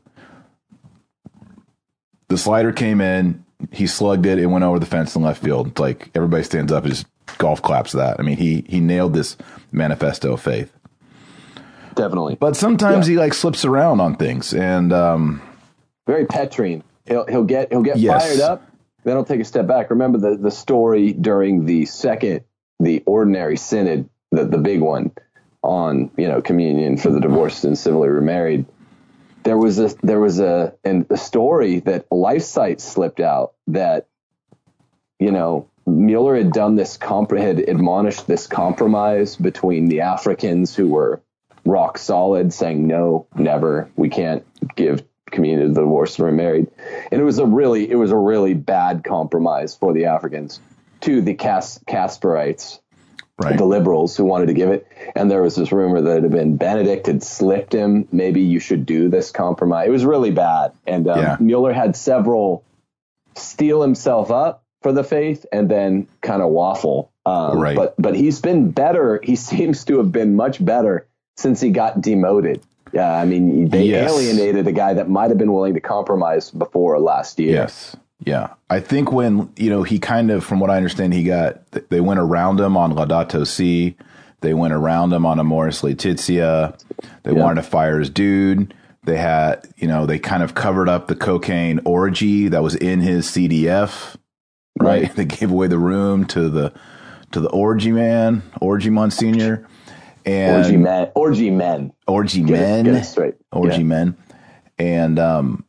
The slider came in. He slugged it. It went over the fence in left field. It's like everybody stands up and just golf claps that. I mean, he he nailed this manifesto of faith. definitely, But sometimes Yeah. he like slips around on things, and um, very Petrine. He'll he'll get he'll get Yes. fired up, they don't take a step back. Remember the, the story during the second, the ordinary synod, the, the big one on, you know, communion for the divorced and civilly remarried. There was a, there was a, an, a story that LifeSite slipped out that, you know, Mueller had done this, comp- had admonished this compromise between the Africans who were rock solid, saying, no, never, we can't give communion to the divorced and remarried. And it was a really, it was a really bad compromise for the Africans to the Cas- Casperites, right, the liberals who wanted to give it. And there was this rumor that it had been Benedict had slipped him. Maybe you should do this compromise. It was really bad. And um, yeah. Mueller had several steel himself up for the faith and then kind of waffle. Um, right. But but he's been better. He seems to have been much better since he got demoted. Yeah, I mean, they yes. alienated a guy that might have been willing to compromise before last year. Yes. Yeah. I think when, you know, he kind of, from what I understand, he got, they went around him on Laudato Si. They went around him on Amoris Laetitia. They yeah. wanted to fire his dude. They had, you know, they kind of covered up the cocaine orgy that was in his C D F. Right. right. They gave away the room to the, to the orgy man, orgy Monsignor. And orgy men, orgy men, orgy get men, it, get it straight. orgy yeah. men. And, um,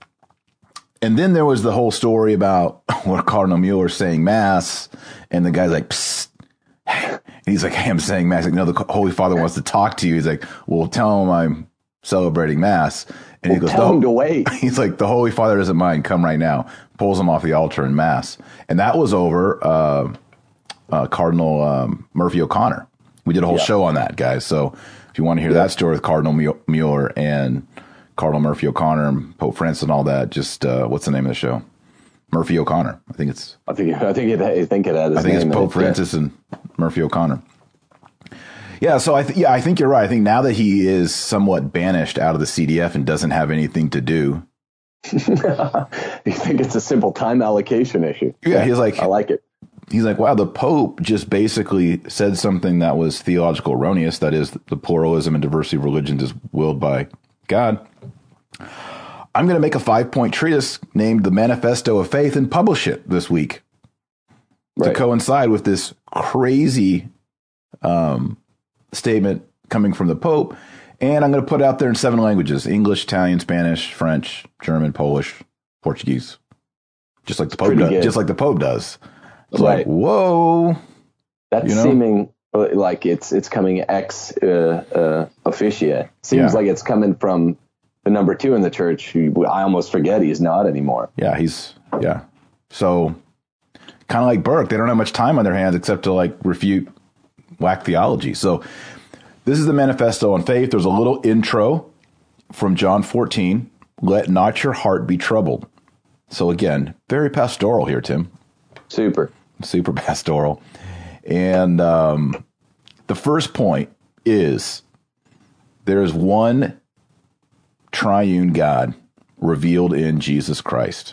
and then there was the whole story about what Cardinal Mueller saying mass, and the guy's like, psst. And he's like, hey, I'm saying mass. Like, no, the Holy Father wants to talk to you. He's like, well, tell him I'm celebrating mass. And well, he goes, tell him to wait. He's like, the Holy Father doesn't mind. Come right now. Pulls him off the altar in mass. And that was over uh, uh, Cardinal um, Murphy O'Connor. We did a whole yeah. show on that, guys. So if you want to hear yeah. that story with Cardinal Mueller and Cardinal Murphy O'Connor and Pope Francis and all that, just uh, what's the name of the show? Murphy O'Connor. I think it's. I think I think it. I think it had his I think name it's Pope Francis yeah. and Murphy O'Connor. Yeah. So I th- yeah I think you're right. I think now that he is somewhat banished out of the C D F and doesn't have anything to do. You think it's a simple time allocation issue? Yeah. He's like, I like it. He's like, wow, the Pope just basically said something that was theological erroneous. That is, the pluralism and diversity of religions is willed by God. I'm going to make a five-point treatise named The Manifesto of Faith and publish it this week right. to coincide with this crazy um, statement coming from the Pope. And I'm going to put it out there in seven languages: English, Italian, Spanish, French, German, Polish, Portuguese. Just like the Pope does. Just like the Pope does. It's right. like, whoa. That's you know? seeming like it's it's coming ex uh, uh, officia. Seems yeah. like it's coming from the number two in the church, who I almost forget he's not anymore. Yeah, he's, yeah. So kind of like Burke, they don't have much time on their hands except to like refute whack theology. So this is the Manifesto on Faith. There's a little intro from John fourteen. Let not your heart be troubled. So again, very pastoral here, Tim. Super. Super pastoral. And um, the first point is there is one triune God revealed in Jesus Christ.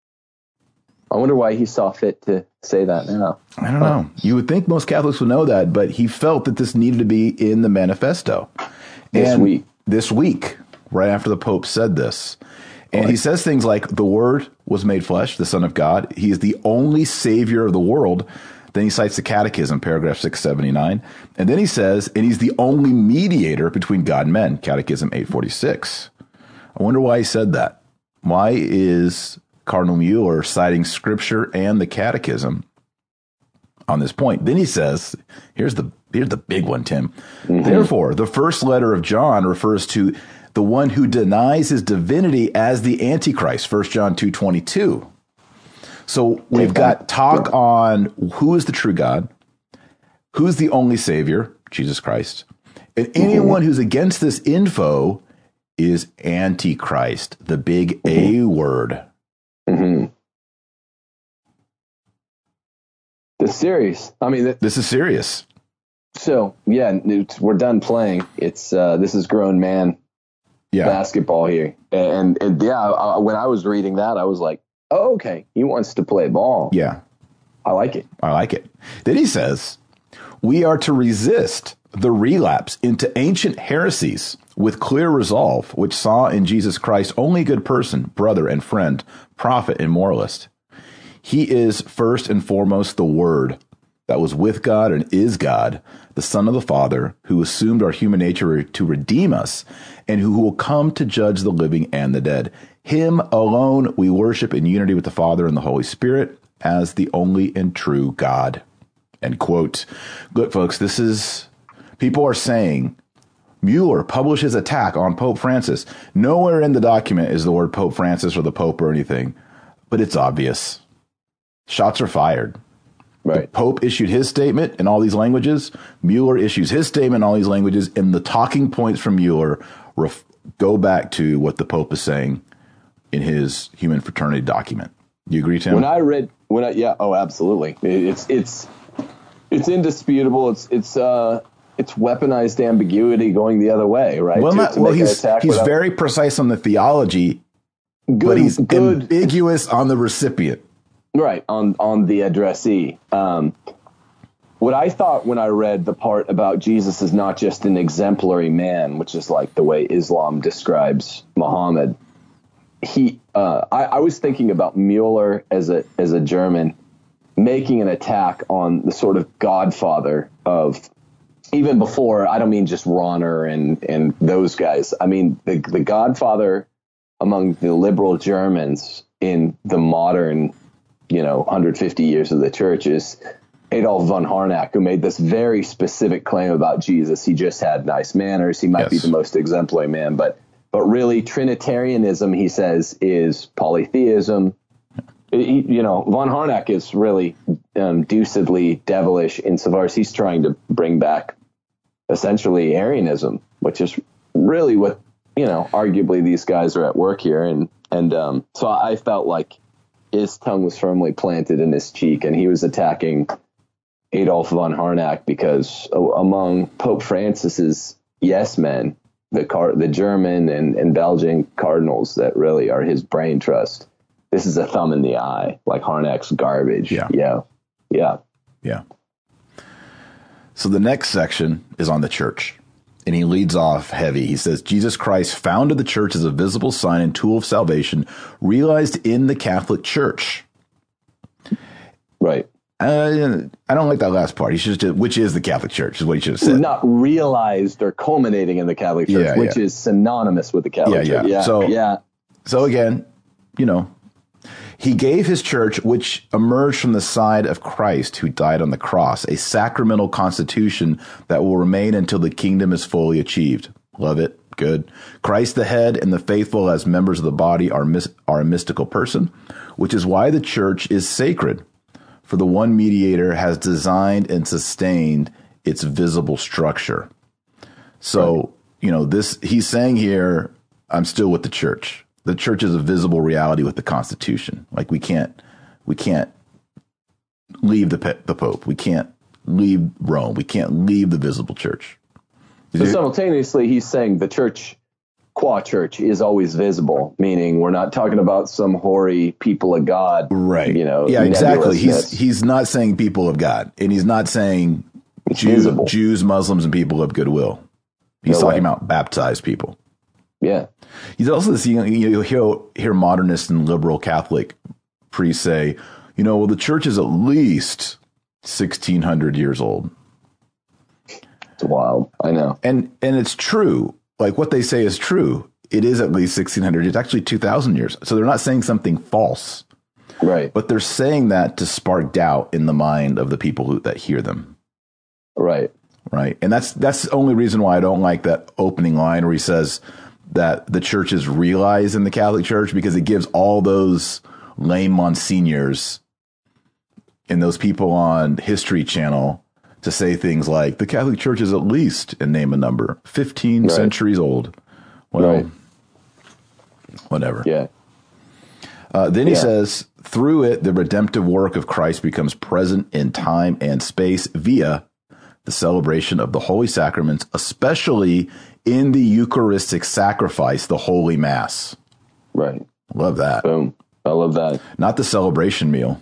I wonder why he saw fit to say that now. I don't know. You would think most Catholics would know that, but he felt that this needed to be in the manifesto. This and week. This week, right after the Pope said this. And right. he says things like, the Word was made flesh, the Son of God. He is the only Savior of the world. Then he cites the Catechism, paragraph six seventy-nine. And then he says, and he's the only mediator between God and men, Catechism eight forty-six. I wonder why he said that. Why is Cardinal Mueller citing Scripture and the Catechism on this point? Then he says, here's the here's the big one, Tim. Mm-hmm. Therefore, the first letter of John refers to the one who denies his divinity as the Antichrist, First John two twenty-two. So we've got talk on who is the true God, who's the only Savior, Jesus Christ, and anyone who's against this info is Antichrist, the big A word. Mm-hmm. This is serious. I mean, th- this is serious. So yeah, it's, we're done playing. It's uh, this is grown man yeah. basketball here, and and yeah, I, when I was reading that, I was like, oh, okay, he wants to play ball. Yeah, I like it. I like it. Then he says, we are to resist the relapse into ancient heresies with clear resolve, which saw in Jesus Christ only a good person, brother and friend, prophet and moralist. He is first and foremost the Word that was with God and is God, the Son of the Father, who assumed our human nature to redeem us, and who will come to judge the living and the dead. Him alone we worship in unity with the Father and the Holy Spirit as the only and true God. End quote. Look, folks, this is, people are saying, Mueller publishes attack on Pope Francis. Nowhere in the document is the word Pope Francis or the Pope or anything, but it's obvious. Shots are fired. Right. The Pope issued his statement in all these languages. Mueller issues his statement in all these languages, and the talking points from Mueller ref- go back to what the Pope is saying in his human fraternity document. You agree, Tim? When I read, when I yeah, oh, absolutely. It's it's it's indisputable. It's it's uh it's weaponized ambiguity going the other way, right? Well, to, not, to well, make he's an attack he's without, very precise on the theology, good, but he's good. ambiguous on the recipient. Right, on, on the addressee. Um, what I thought when I read the part about Jesus is not just an exemplary man, which is like the way Islam describes Muhammad. He, uh, I, I was thinking about Mueller as a as a German making an attack on the sort of godfather of, even before, I don't mean just Ronner and, and those guys. I mean, the, the godfather among the liberal Germans in the modern, you know, one hundred fifty years of the church is Adolf von Harnack, who made this very specific claim about Jesus. He just had nice manners. He might yes. be the most exemplary man, but but really Trinitarianism, he says, is polytheism. He, you know, von Harnack is really um, deucedly devilish insofar as he's trying to bring back essentially Arianism, which is really what, you know, arguably these guys are at work here. And, and um, so I felt like his tongue was firmly planted in his cheek, and he was attacking Adolf von Harnack because uh, among Pope Francis's yes men, the car, the German and, and Belgian cardinals that really are his brain trust, this is a thumb in the eye, like Harnack's garbage. Yeah. Yeah. Yeah. Yeah. So the next section is on the church. And he leads off heavy. He says, Jesus Christ founded the church as a visible sign and tool of salvation realized in the Catholic Church. Right. Uh, I don't like that last part. He should just, which is the Catholic Church, is what he should have said. Not realized or culminating in the Catholic Church, Yeah, which yeah. is synonymous with the Catholic Yeah, yeah. Church. Yeah. So- yeah. So again, you know, he gave his church, which emerged from the side of Christ, who died on the cross, a sacramental constitution that will remain until the kingdom is fully achieved. Love it. Good. Christ the head and the faithful as members of the body are, mis- are a mystical person, which is why the church is sacred. For the one mediator has designed and sustained its visible structure. So, right. you know, this, he's saying here, I'm still with the church. The church is a visible reality with the Constitution. Like we can't, we can't leave the the Pope. We can't leave Rome. We can't leave the visible church. So simultaneously, he's saying the church, qua church, is always visible. Meaning, we're not talking about some hoary people of God, right? You know, yeah, exactly. He's he's not saying people of God, and he's not saying Jew, Jews, Muslims, and people of goodwill. He's no talking way. about baptized people. Yeah. He's also seeing, you know, he'll hear modernist and liberal Catholic priests say, you know, well, the church is at least sixteen hundred years old. It's wild. I know. And and it's true. Like what they say is true. It is at least sixteen hundred. It's actually two thousand years. So they're not saying something false. Right. But they're saying that to spark doubt in the mind of the people who, that hear them. Right. Right. And that's that's the only reason why I don't like that opening line where he says that the church is realized in the Catholic Church, because it gives all those lame monsignors and those people on History Channel to say things like the Catholic Church is at least, and name a number, fifteen right. centuries old. Well, right. whatever. Yeah. Uh, then he yeah. says, through it, the redemptive work of Christ becomes present in time and space via the celebration of the holy sacraments, especially in the Eucharistic sacrifice, the Holy Mass. Right. Love that. Boom. I love that. Not the celebration meal.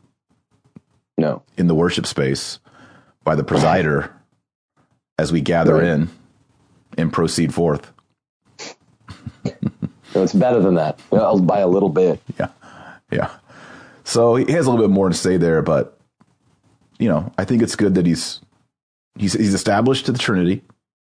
No. In the worship space by the presider as we gather right. in and proceed forth. No, it's better than that. I'll buy a little bit. Yeah. Yeah. So he has a little bit more to say there, but, you know, I think it's good that he's he's he's established to the Trinity,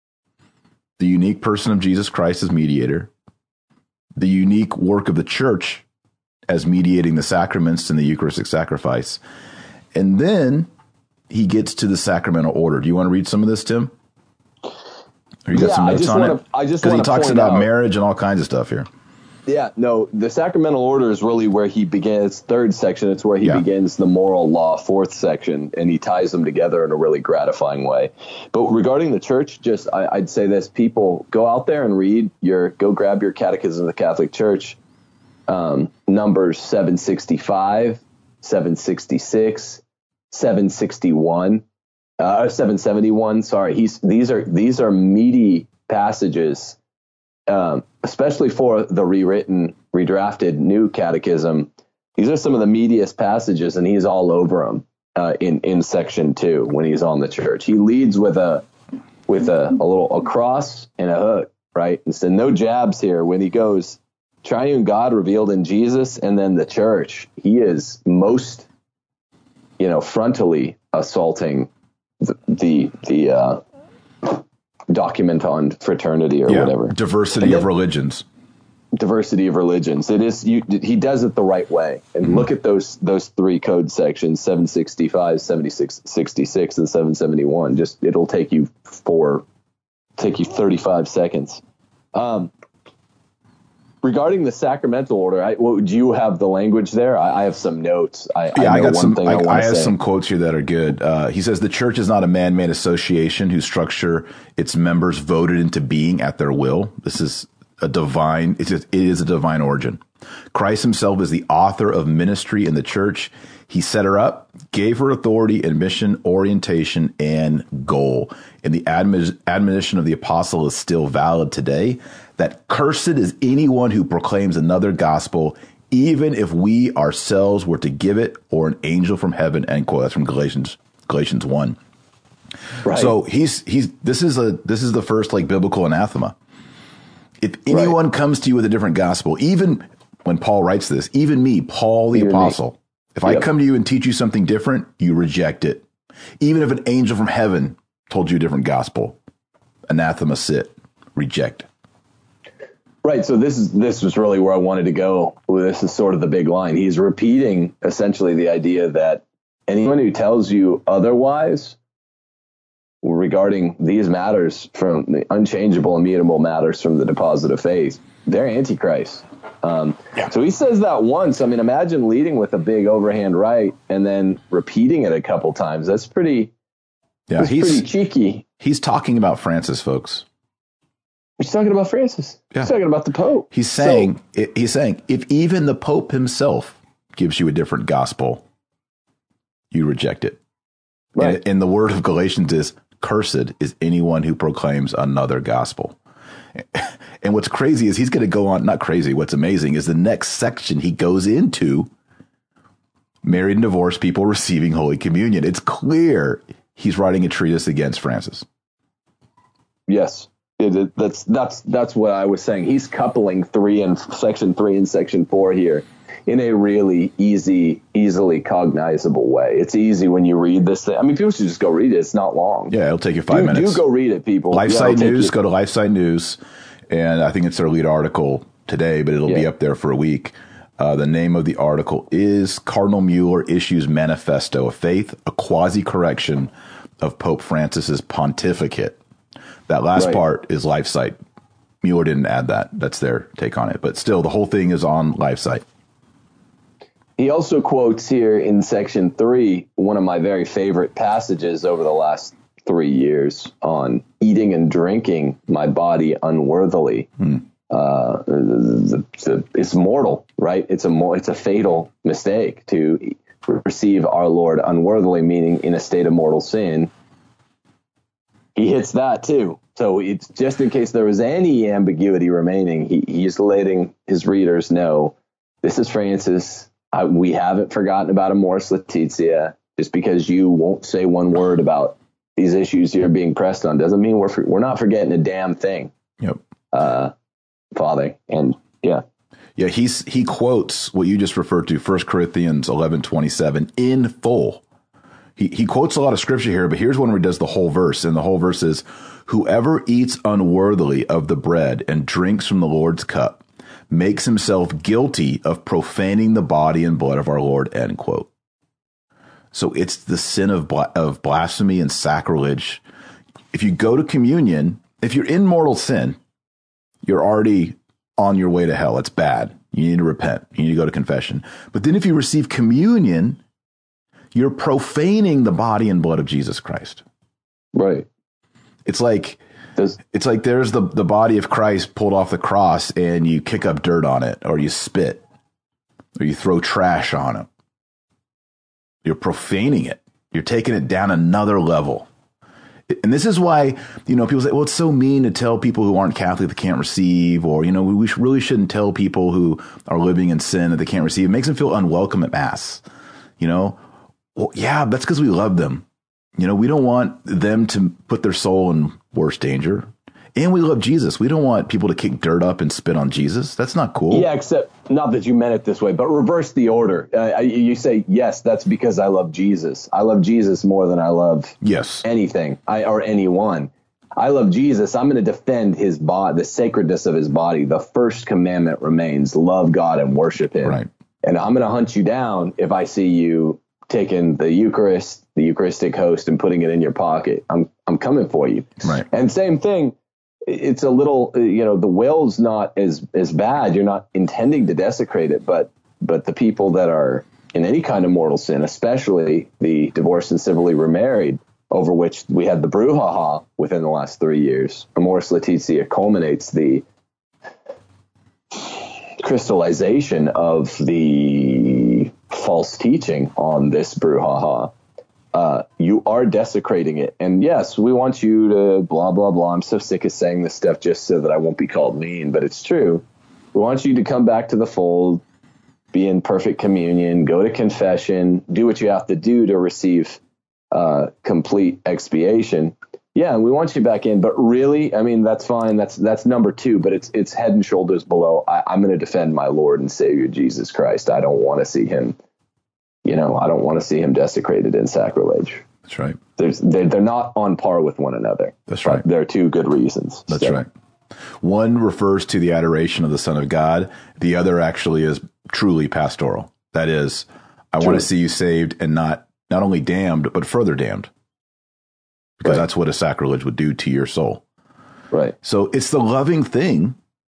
the unique person of Jesus Christ as mediator, the unique work of the church as mediating the sacraments and the Eucharistic sacrifice. And then he gets to the sacramental order. Do you want to read some of this, Tim? Or you got yeah, some notes I just on wanna, it? I just Because he wanna talks point about out, marriage and all kinds of stuff here. Yeah, no, the sacramental order is really where he begins, third section, it's where he Yeah. begins the moral law, fourth section, and he ties them together in a really gratifying way. But regarding the church, just I, I'd say this, people, go out there and read your, go grab your Catechism of the Catholic Church, um, numbers seven sixty-five, seven sixty-six, seven sixty-one, uh, seven seventy-one, sorry, he's, these are, these are meaty passages, um, especially for the rewritten, redrafted new catechism. These are some of the meatiest passages, and he's all over them uh, in in section two when he's on the church. He leads with a with a, a little a cross and a hook, right? And so no jabs here when he goes triune God revealed in Jesus, and then the church. He is most, you know, frontally assaulting the the, the uh, document on fraternity or Yeah, whatever. diversity And of then- religions. diversity of religions. It is you, he does it the right way. And Mm-hmm. look at those those three code sections, seven sixty-five, seventy-six, sixty-six, and seven seventy-one. Just it'll take you four take you thirty-five seconds. Um regarding the sacramental order, I well, do you have the language there? I, I have some notes. I, Yeah, I, I, know got one some. thing I, I, I want have to say. some quotes here that are good. Uh, he says the church is not a man-made association whose structure its members voted into being at their will. This is a divine. It's just, it is a divine origin. Christ Himself is the author of ministry in the church. He set her up, gave her authority and mission, orientation, and goal. And the admi- admonition of the apostle is still valid today. That cursed is anyone who proclaims another gospel, even if we ourselves were to give it, or an angel from heaven. End quote. That's from Galatians, Galatians one. Right. So he's he's this is a this is the first like biblical anathema. If anyone Right. comes to you with a different gospel, even when Paul writes this, even me, Paul the Even me. apostle, if I Yep. come to you and teach you something different, you reject it. Even if an angel from heaven told you a different gospel, anathema sit, reject. Right. So this is this was really where I wanted to go. Well, this is sort of the big line. He's repeating essentially the idea that anyone who tells you otherwise regarding these matters from the unchangeable, immutable matters from the deposit of faith, they're antichrist. Um, Yeah. So he says that once. I mean, imagine leading with a big overhand right and then repeating it a couple times. That's pretty. Yeah, That's he's pretty cheeky. he's talking about Francis, folks. He's talking about Francis. Yeah. He's talking about the Pope. He's So- saying he's saying if even the Pope himself gives you a different gospel, you reject it. Right. And, and the word of Galatians is cursed is anyone who proclaims another gospel. And what's crazy is he's going to go on, not crazy, what's amazing is the next section he goes into married and divorced people receiving Holy Communion. It's clear he's writing a treatise against Francis. Yes, it, it, that's that's that's what I was saying. He's coupling three and section three and section four here in a really easy, easily cognizable way. It's easy when you read this thing. I mean, people should just go read it. It's not long. Yeah, it'll take you five do, minutes. Do go read it, people. Yeah, LifeSite it'll take News, you- go to LifeSite News, and I think it's their lead article today, but it'll be Yeah. up there for a week. Uh, the name of the article is Cardinal Mueller Issues Manifesto of Faith, a quasi-correction of Pope Francis's pontificate. That last Right. part is LifeSite. Mueller didn't add that. That's their take on it. But still, the whole thing is on LifeSite. He also quotes here in section three, one of my very favorite passages over the last three years on eating and drinking my body unworthily. Hmm. Uh, the, the, it's mortal, right? It's a mo- it's a fatal mistake to receive our Lord unworthily, meaning in a state of mortal sin. He hits that too. So it's just in case there was any ambiguity remaining, he, he's letting his readers know this is Francis. I, we haven't forgotten about Amoris Laetitia. Just because you won't say one word about these issues you're being pressed on doesn't mean we're for, we're not forgetting a damn thing, Yep. uh, Father. And yeah, Yeah, he's he quotes what you just referred to, First Corinthians eleven twenty-seven, in full. He he quotes a lot of scripture here, but here's one where he does the whole verse, and the whole verse is, whoever eats unworthily of the bread and drinks from the Lord's cup makes himself guilty of profaning the body and blood of our Lord, end quote. So it's the sin of of blasphemy and sacrilege. If you go to communion, if you're in mortal sin, you're already on your way to hell. It's bad. You need to repent. You need to go to confession. But then if you receive communion, you're profaning the body and blood of Jesus Christ. Right. It's like Does, it's like there's the, the body of Christ pulled off the cross and you kick up dirt on it, or you spit, or you throw trash on it. You're profaning it. You're taking it down another level. And this is why, you know, people say, well, it's so mean to tell people who aren't Catholic they can't receive, or, you know, we really shouldn't tell people who are living in sin that they can't receive. It makes them feel unwelcome at Mass. You know, well, yeah, that's because we love them. You know, we don't want them to put their soul in worse danger. And we love Jesus. We don't want people to kick dirt up and spit on Jesus. That's not cool. Yeah, except not that you meant it this way, but reverse the order. Uh, you say, yes, that's because I love Jesus. I love Jesus more than I love yes. anything I, or anyone. I love Jesus. I'm going to defend his body, the sacredness of his body. The first commandment remains, love God and worship him. Right. And I'm going to hunt you down if I see you taking the Eucharist, the Eucharistic host, and putting it in your pocket. I'm I'm coming for you. Right. And same thing. It's a little, you know, the will's not as as bad. You're not intending to desecrate it, but but the people that are in any kind of mortal sin, especially the divorced and civilly remarried, over which we had the brouhaha within the last three years. Amoris Laetitia culminates the crystallization of the false teaching on this brouhaha. Uh, you are desecrating it. And yes, we want you to blah, blah, blah. I'm so sick of saying this stuff just so that I won't be called mean, but it's true. We want you to come back to the fold, be in perfect communion, go to confession, do what you have to do to receive uh, complete expiation. Yeah, we want you back in, but really, I mean, that's fine. That's that's number two, but it's it's head and shoulders below. I, I'm going to defend my Lord and Savior, Jesus Christ. I don't want to see him, you know, I don't want to see him desecrated in sacrilege. That's right. There's they're, they're not on par with one another. That's right. There are two good reasons. That's so. right. One refers to the adoration of the Son of God. The other actually is truly pastoral. That is, I True. want to see you saved and not not only damned, but further damned. Because right. that's what a sacrilege would do to your soul. Right. So it's the loving thing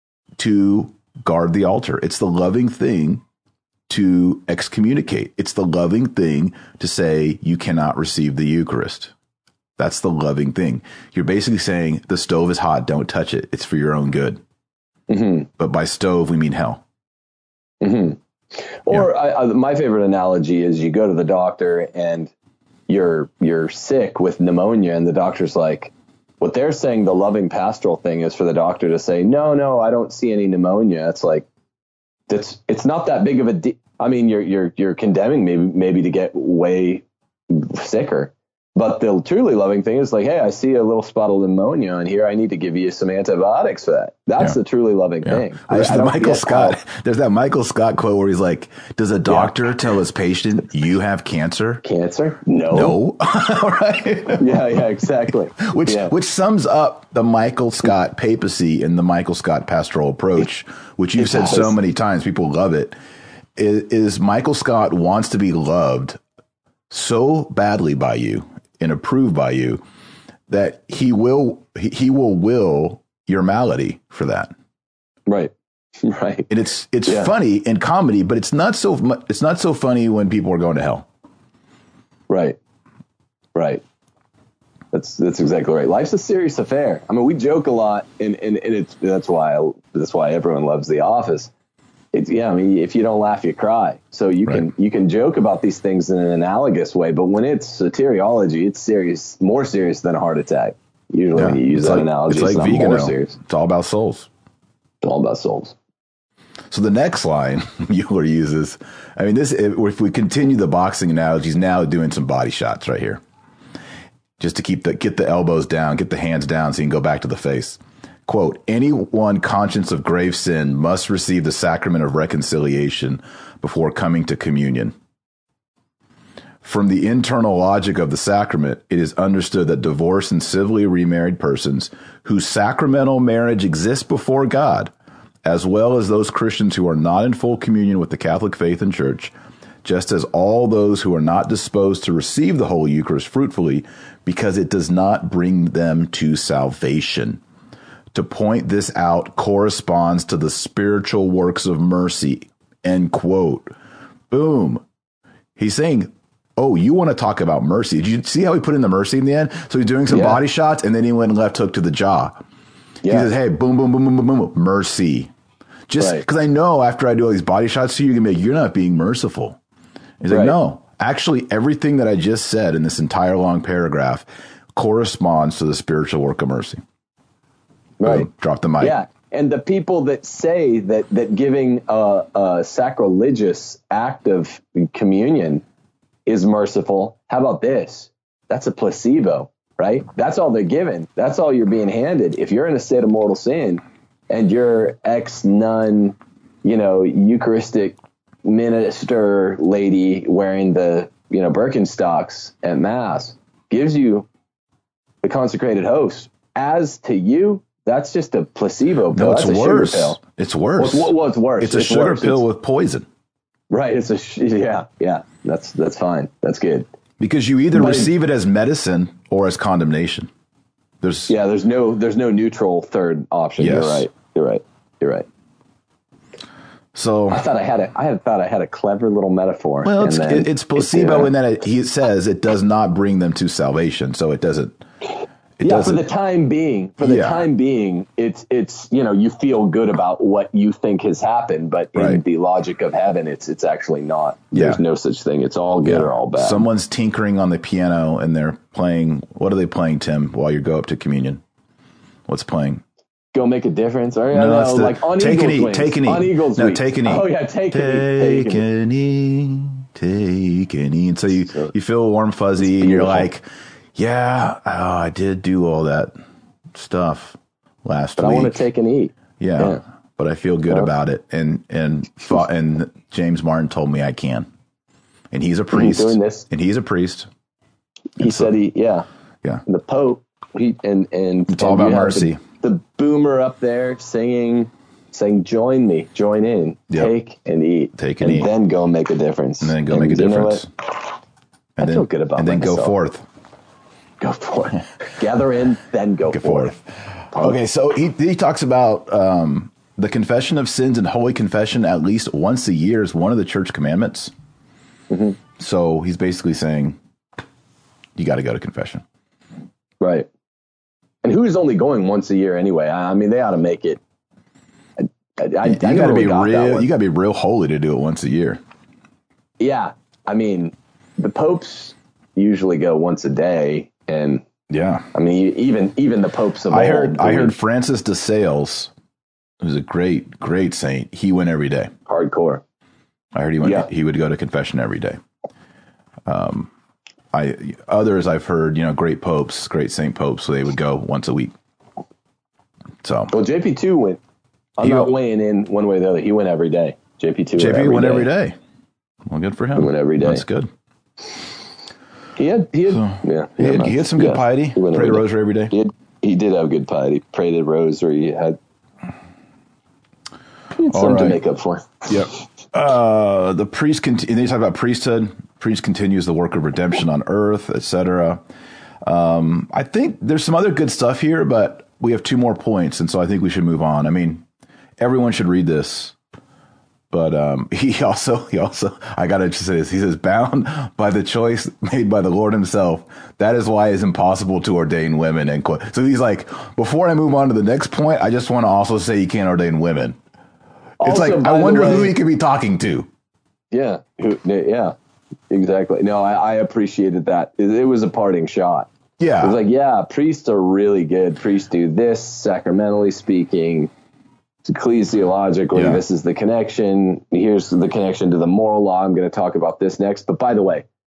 to guard the altar. It's the loving thing to excommunicate. It's the loving thing to say you cannot receive the Eucharist. That's the loving thing. You're basically saying the stove is hot, don't touch it. It's for your own good. Mm-hmm. But by stove, we mean hell. Mm-hmm. Or Yeah. I, I, my favorite analogy is you go to the doctor and you're you're sick with pneumonia, and the doctor's like, what they're saying, the loving pastoral thing is for the doctor to say, no, no, I don't see any pneumonia. It's like, it's it's not that big of a deal. I mean, you're you're you're condemning me maybe to get way sicker. But the truly loving thing is like, hey, I see a little spot of pneumonia in here. I need to give you some antibiotics for that. That's Yeah. the truly loving Yeah. thing. Well, I, there's I the don't Michael get Scott. how- There's that Michael Scott quote where he's like, "Does a doctor tell his patient you have cancer?" Cancer? No. No. Right. Yeah, yeah, exactly. Which yeah. which sums up the Michael Scott papacy and the Michael Scott pastoral approach, which you've It said so does. many times. People love it. Is, is Michael Scott wants to be loved so badly by you and approved by you that he will he, he will will your malady for that. Right. Right. And it's it's Yeah. funny in comedy, but it's not so mu- it's not so funny when people are going to hell. Right. Right. That's that's exactly right. Life's a serious affair. I mean, we joke a lot, and, and, and it's that's why I, that's why everyone loves The Office. It's, yeah, I mean, if you don't laugh, you cry. So you Right. can you can joke about these things in an analogous way, but when it's soteriology, it's serious, more serious than a heart attack. Usually, Yeah. when you use It's that like, analogy, it's it's, like not more vegano. serious. It's all about souls. It's all about souls. So the next line Mueller uses, I mean, this if, if we continue the boxing analogy, he's now doing some body shots right here, just to keep the get the elbows down, get the hands down, so you can go back to the face. quote, anyone conscious of grave sin must receive the sacrament of reconciliation before coming to communion. From the internal logic of the sacrament, it is understood that divorced and civilly remarried persons whose sacramental marriage exists before God, as well as those Christians who are not in full communion with the Catholic faith and Church, just as all those who are not disposed to receive the Holy Eucharist fruitfully because it does not bring them to salvation. To point this out corresponds to the spiritual works of mercy, end quote. Boom. He's saying, oh, you want to talk about mercy. Did you see how he put in the mercy in the end? So he's doing some yeah. body shots, and then he went left hook to the jaw. Yeah. He says, hey, boom, boom, boom, boom, boom, boom, mercy. Just because right. I know after I do all these body shots to you, you're going to be like, you're not being merciful. He's right. like, no, actually, everything that I just said in this entire long paragraph corresponds to the spiritual work of mercy. Right. Boom, drop the mic. Yeah. And the people that say that, that giving a, a sacrilegious act of communion is merciful, how about this? That's a placebo, right? That's all they're given. That's all you're being handed. If you're in a state of mortal sin and your ex-nun, you know, Eucharistic minister lady wearing the, you know, Birkenstocks at Mass gives you the consecrated host, as to you, that's just a placebo pill. No, it's that's a worse. Sugar pill. It's worse. Well, well, it's worse. It's a it's sugar worse. pill it's, with poison. Right. It's a sh- yeah, yeah. That's that's fine. That's good. Because you either but receive it as medicine or as condemnation. There's yeah. There's no there's no neutral third option. Yes. You're right. You're right. You're right. So I thought I had a I had thought I had a clever little metaphor. Well, it's, then, it's placebo it, yeah. in that it, he says it does not bring them to salvation. So it doesn't. It yeah, doesn't, for the time being, for the yeah. time being, it's it's you know you feel good about what you think has happened, but in right. the logic of heaven, it's it's actually not. Yeah. There's no such thing. It's all good yeah. or all bad. Someone's tinkering on the piano and they're playing. What are they playing, Tim? While you go up to communion, what's playing? Go make a difference. Or, no, no, the, like on take Eagles an e, wings. take an e. On Eagles no, wings. take an e. Oh yeah, take, take an e. Take an e. Take an e. And so you so, you feel warm fuzzy, and you're like, yeah, oh, I did do all that stuff last but week. I want to take an e. Yeah, yeah. but I feel good uh, about it. And and and James Martin told me I can. And he's a priest. Doing this. And he's a priest. He so, said he, yeah, yeah. The Pope, he and and it's all and about mercy. The, the boomer up there singing, saying, "Join me, join in, yep. take and eat, take and, and eat, then go make a difference, and then go and make a difference." And I then, feel good about and then myself. go forth. Go forth. Gather in, then go, go forth. forth. Okay, so he he talks about um, the confession of sins and holy confession at least once a year is one of the church commandments. Mm-hmm. So he's basically saying you got to go to confession, right? And who's only going once a year anyway? I mean, they ought to make it. I, I, I, you I got to be got real. You got to be real holy to do it once a year. Yeah, I mean, the popes usually go once a day, and yeah, I mean, even even the popes of I old. heard I heard Francis de Sales, who's a great great saint. He went every day. Hardcore. I heard he went. Yeah. He would go to confession every day. Um, I others I've heard, you know, great popes, great saint popes, so they would go once a week. So well, J P two went. I'm he, not weighing in one way or the other. He went every day. J P two. J P went every went day. every day. Well, good for him. He went every day. That's good. He had, he had, so, yeah, he had, he had some good yeah, piety. Prayed a rosary every day. He, had, he did have good piety. Prayed a rosary. He had, he had something right. to make up for. Yep. Uh, the priest, cont- and they talk about priesthood. Priest continues the work of redemption on earth, et cetera. Um, I think there's some other good stuff here, but we have two more points, and so I think we should move on. I mean, everyone should read this. But um, he also, he also, I got to just say this. He says, bound by the choice made by the Lord himself. That is why it's impossible to ordain women. End quote. So he's like, before I move on to the next point, I just want to also say you can't ordain women. It's also, like, I wonder way, who he could be talking to. Yeah. Yeah, exactly. No, I, I appreciated that. It, it was a parting shot. Yeah. It was like, yeah, priests are really good. Priests do this, sacramentally speaking. Ecclesiologically, yeah. This is the connection. Here's the connection to the moral law. I'm going to talk about this next. But by the way,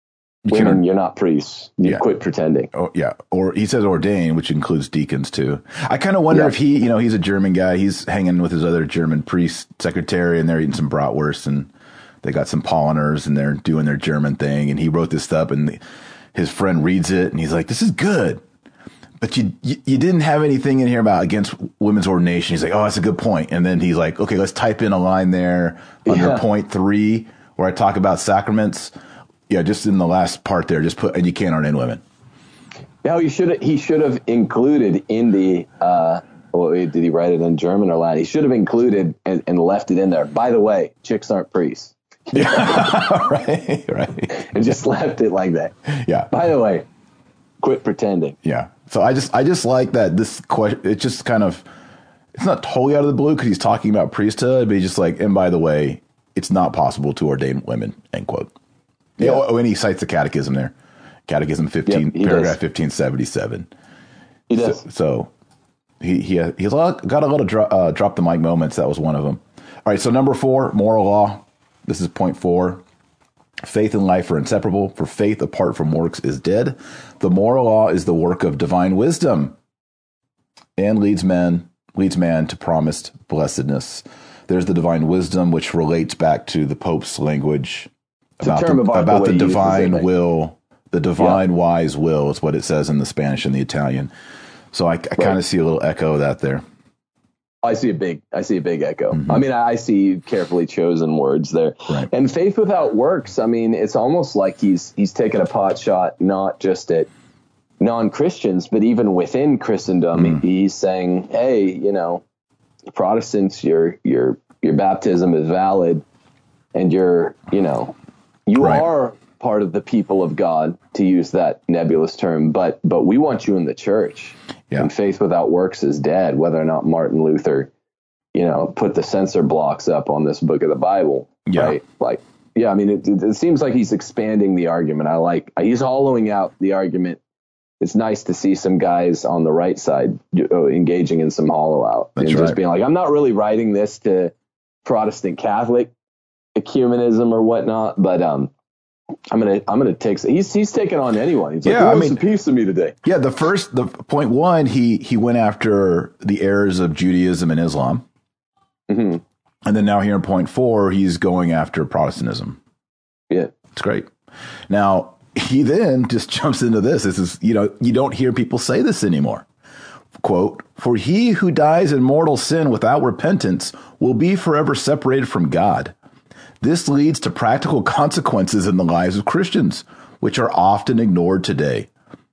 women, can, you're not priests. You yeah. quit pretending. Oh, yeah. Or he says ordained, which includes deacons too. I kind of wonder yeah. if he, you know, he's a German guy. He's hanging with his other German priest secretary, and they're eating some bratwurst, and they got some polliners, and they're doing their German thing. And he wrote this stuff, and the, his friend reads it, and he's like, "This is good, but you, you you didn't have anything in here about against women's ordination." He's like, "Oh, that's a good point." And then he's like, "Okay, let's type in a line there under yeah. point three where I talk about sacraments." Yeah, just in the last part there, just put, and you can't ordain women. No, you should. He should have included in the. Uh, well, did he write it in German or Latin? He should have included and, and left it in there. By the way, chicks aren't priests. Yeah, right, right. And just left it like that. Yeah. By the way, quit pretending. Yeah. So I just, I just like that this question. It's just kind of, it's not totally out of the blue because he's talking about priesthood, but he's just like, and by the way, it's not possible to ordain women. End quote. Yeah. Oh, and he cites the catechism there. Catechism fifteen, yep, paragraph does. fifteen seventy-seven. He does. So, so he he he's got a lot of dro- uh, drop the mic moments. That was one of them. All right. So number four, moral law. This is point four. Faith and life are inseparable. For faith apart from works is dead. The moral law is the work of divine wisdom, and leads men leads man to promised blessedness. There's the divine wisdom, which relates back to the Pope's language. About the, about, about the, the divine will, the divine yeah. wise will is what it says in the Spanish and the Italian. So I, I right. kind of see a little echo of that there. I see a big, I see a big echo. Mm-hmm. I mean, I see carefully chosen words there. Right. And faith without works. I mean, it's almost like he's he's taken a pot shot not just at non-Christians, but even within Christendom. Mm. He's saying, hey, you know, Protestants, your your your baptism is valid, and you're, you know. You right. are part of the people of God, to use that nebulous term, but but we want you in the church. Yeah. And faith without works is dead, whether or not Martin Luther, you know, put the censor blocks up on this book of the Bible. Yeah. Right? Like, yeah, I mean, it, it seems like he's expanding the argument. I like, he's hollowing out the argument. It's nice to see some guys on the right side engaging in some hollow out. That's and right. just being like, I'm not really writing this to Protestant Catholic ecumenism or whatnot, but um, I'm gonna I'm gonna take. He's he's taking on anyone. He's like, yeah, who I wants mean, a piece of me today? Yeah, the first the point one, he he went after the errors of Judaism and Islam, mm-hmm. and then now here in point four, he's going after Protestantism. Yeah, it's great. Now he then just jumps into this. This is, you know, you don't hear people say this anymore. Quote, for he who dies in mortal sin without repentance will be forever separated from God. This leads to practical consequences in the lives of Christians, which are often ignored today.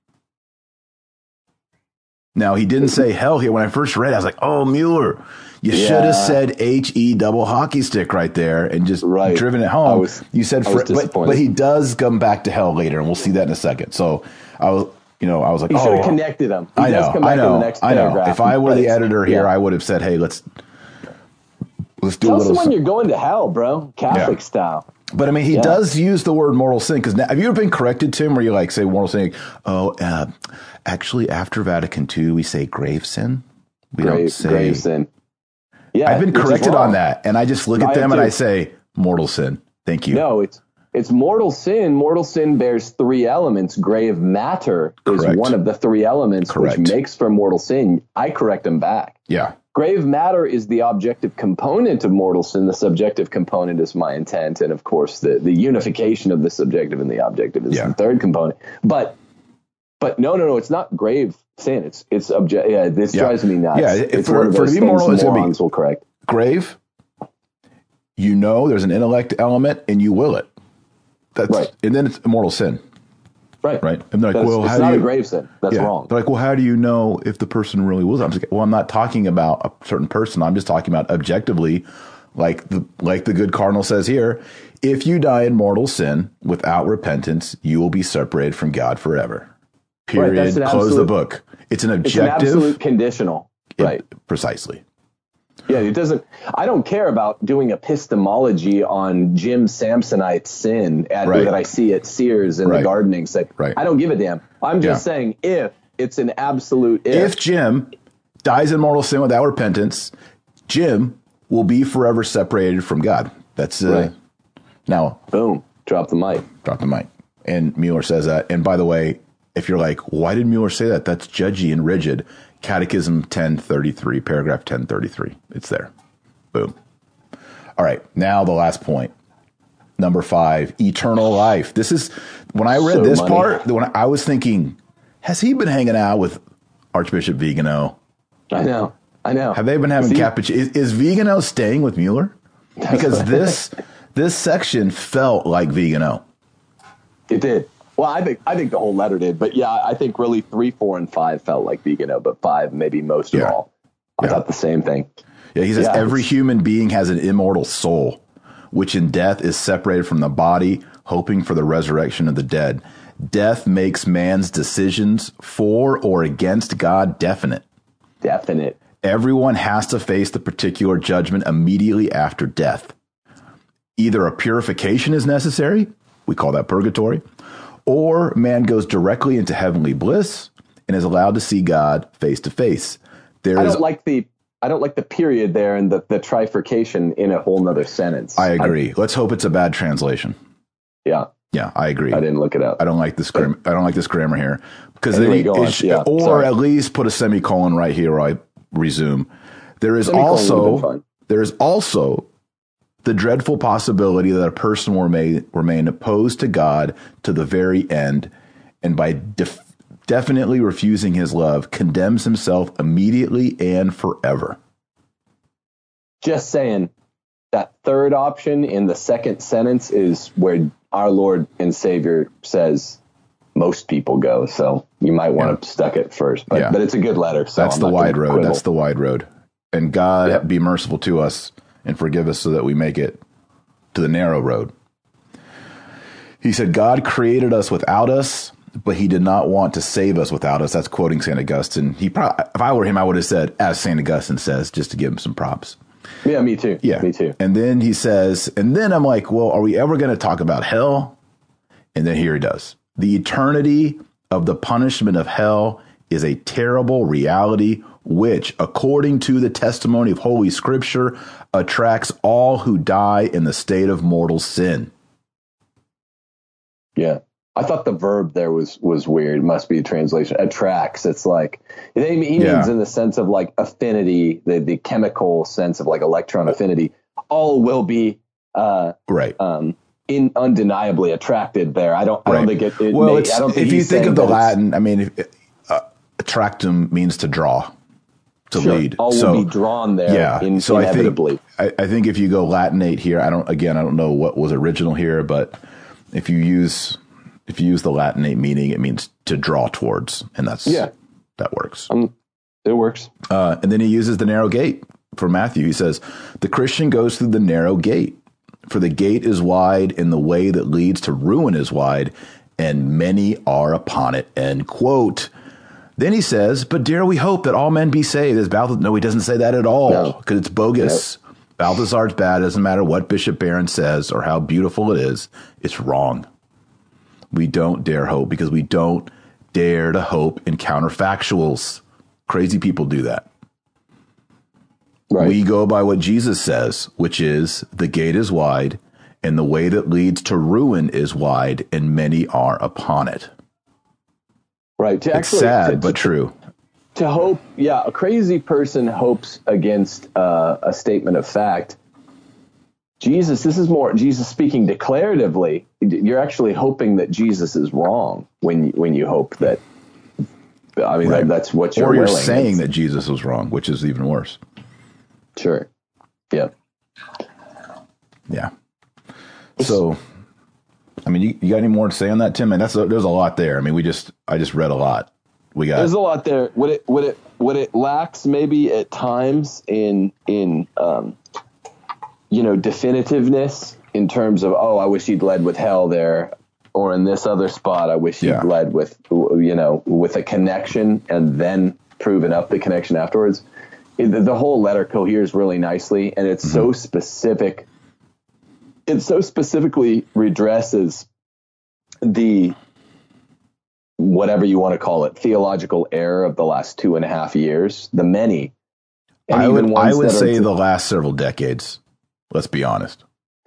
Now, he didn't say hell here. When I first read it, I was like, oh, Mueller, you yeah. should have said H E double hockey stick right there and just right. driven it home. Was, you said, fr- but, but he does come back to hell later, and we'll see that in a second. So I was, you know, I was like, he oh, should have connected them. He I know, does come back I know, in the next I know. paragraph. If I were the editor here, yeah. I would have said, hey, let's let's do Tell a little. someone you're going to hell, bro, Catholic yeah. style. But I mean, he yeah. does use the word mortal sin, because have you ever been corrected, Tim, where you like say mortal sin? Oh, uh, actually, after Vatican Two, we say grave sin. We grave, don't say grave sin. Yeah, I've been corrected on that, and I just look at them and I say mortal sin. Thank you. No, it's it's mortal sin. Mortal sin bears three elements. Grave matter is Correct. one of the three elements Correct. which makes for mortal sin. I correct them back. Yeah. Grave matter is the objective component of mortal sin. The subjective component is my intent. And of course, the, the unification of the subjective and the objective is yeah. the third component. But but no, no, no, it's not grave sin. It's it's object. Yeah, this yeah. drives me nuts. Yeah, it's for, one of for those to be mortal, it's going to be will correct. grave. You know, there's an intellect element, and you will it. That's right. And then it's a mortal sin. Right. Right. And they're like, That's, well, it's how not do you, a grave sin. That's yeah. wrong. They're like, well, how do you know if the person really was? I'm just, well, I'm not talking about a certain person. I'm just talking about objectively, like the like the good cardinal says here. If you die in mortal sin without repentance, you will be separated from God forever. Period. Right, Close absolute, the book. It's an objective. It's an absolute conditional. It, right. Precisely. Yeah, it doesn't. I don't care about doing epistemology on Jim Samsonite's sin at, right. that I see at Sears in right. the gardening set. Right. I don't give a damn. I'm just yeah. saying if it's an absolute if. If Jim dies in mortal sin without repentance, Jim will be forever separated from God. That's uh, right. now. Boom. Drop the mic. Drop the mic. And Mueller says that. And by the way, if you're like, why did Mueller say that? That's judgy and rigid. Catechism ten thirty-three, paragraph ten thirty-three. It's there. Boom. All right. Now the last point. Number five, eternal life. This is, when I read so this money. part, when I was thinking, has he been hanging out with Archbishop Vigano? I know. I know. Have they been having cappuccino? Is, is Vigano staying with Mueller? Because this this section felt like Vigano. It did. Well, I think I think the whole letter did. But yeah, I think really three, four, and five felt like Vigano, but five maybe most yeah. of all. I yeah. thought the same thing. Yeah, he says yeah, every human being has an immortal soul, which in death is separated from the body, hoping for the resurrection of the dead. Death makes man's decisions for or against God definite. Definite. Everyone has to face the particular judgment immediately after death. Either a purification is necessary, we call that purgatory, or man goes directly into heavenly bliss and is allowed to see God face to face. There I is, don't like the I don't like the period there and the, the trifurcation in a whole nother sentence. I agree. I, Let's hope it's a bad translation. Yeah. Yeah, I agree. I didn't look it up. I don't like this. Gram- I don't like this grammar here because anyway, they, it, yeah, or sorry. at least put a semicolon right here. Where I resume. There is semicolon also there is also the dreadful possibility that a person will remain, remain opposed to God to the very end, and by def- definitely refusing His love, condemns himself immediately and forever. Just saying, that third option in the second sentence is where our Lord and Savior says most people go. So you might want yeah. to stuck it first, but, yeah. but it's a good letter. So that's I'm the wide road. quibble. That's the wide road. And God yep. be merciful to us and forgive us so that we make it to the narrow road. He said, God created us without us, but He did not want to save us without us. That's quoting Saint Augustine. He probably, if I were him, I would have said, as Saint Augustine says, just to give him some props. Yeah, me too. Yeah, me too. And then he says, and then I'm like, well, are we ever going to talk about hell? And then here he does. The eternity of the punishment of hell is a terrible reality, which, according to the testimony of Holy Scripture, attracts all who die in the state of mortal sin. Yeah. I thought the verb there was was weird. It must be a translation. Attracts. It's like he means yeah. in the sense of like affinity, the, the chemical sense of like electron affinity. All will be uh, right. Um, in undeniably attracted there. I don't. I right. don't think it. it well, may, it's, I don't think if you think of the Latin, it's, I mean, if, uh, attractum means to draw, to sure, lead. All so, will be drawn there. Yeah. In, so inevitably. I think I, I think if you go Latinate here, I don't. Again, I don't know what was original here, but if you use If you use the Latinate meaning, it means to draw towards, and that's yeah, that works. Um, it works. Uh, and then he uses the narrow gate for Matthew. He says, the Christian goes through the narrow gate, for the gate is wide and the way that leads to ruin is wide, and many are upon it, end quote. Then he says, but dear, we hope that all men be saved. As Balthazar, no, he doesn't say that at all, because no. it's bogus. Nope. Balthazar's bad. It doesn't matter what Bishop Barron says or how beautiful it is. It's wrong. We don't dare hope because we don't dare to hope in counterfactuals. Crazy people do that. Right. We go by what Jesus says, which is the gate is wide and the way that leads to ruin is wide and many are upon it. Right. To it's actually, sad, to, but to, true. To hope. Yeah. A crazy person hopes against uh, a statement of fact. Jesus, this is more Jesus speaking declaratively. You're actually hoping that Jesus is wrong when you, when you hope that. I mean, right. that, that's what you're. Or you're willing. saying it's, that Jesus was wrong, which is even worse. Sure. Yeah. Yeah. So, I mean, you, you got any more to say on that, Tim? And that's a, there's a lot there. I mean, we just I just read a lot. We got there's a lot there. What it what it what it lacks maybe at times in in. Um, you know, definitiveness in terms of, oh, I wish he'd led with hell there, or in this other spot, I wish he'd yeah. led with, you know, with a connection and then proven up the connection afterwards. It, the whole letter coheres really nicely, and it's mm-hmm. so specific. It so specifically redresses the, whatever you want to call it, theological error of the last two and a half years, the many. And I would, I would say the last several decades. Let's be honest.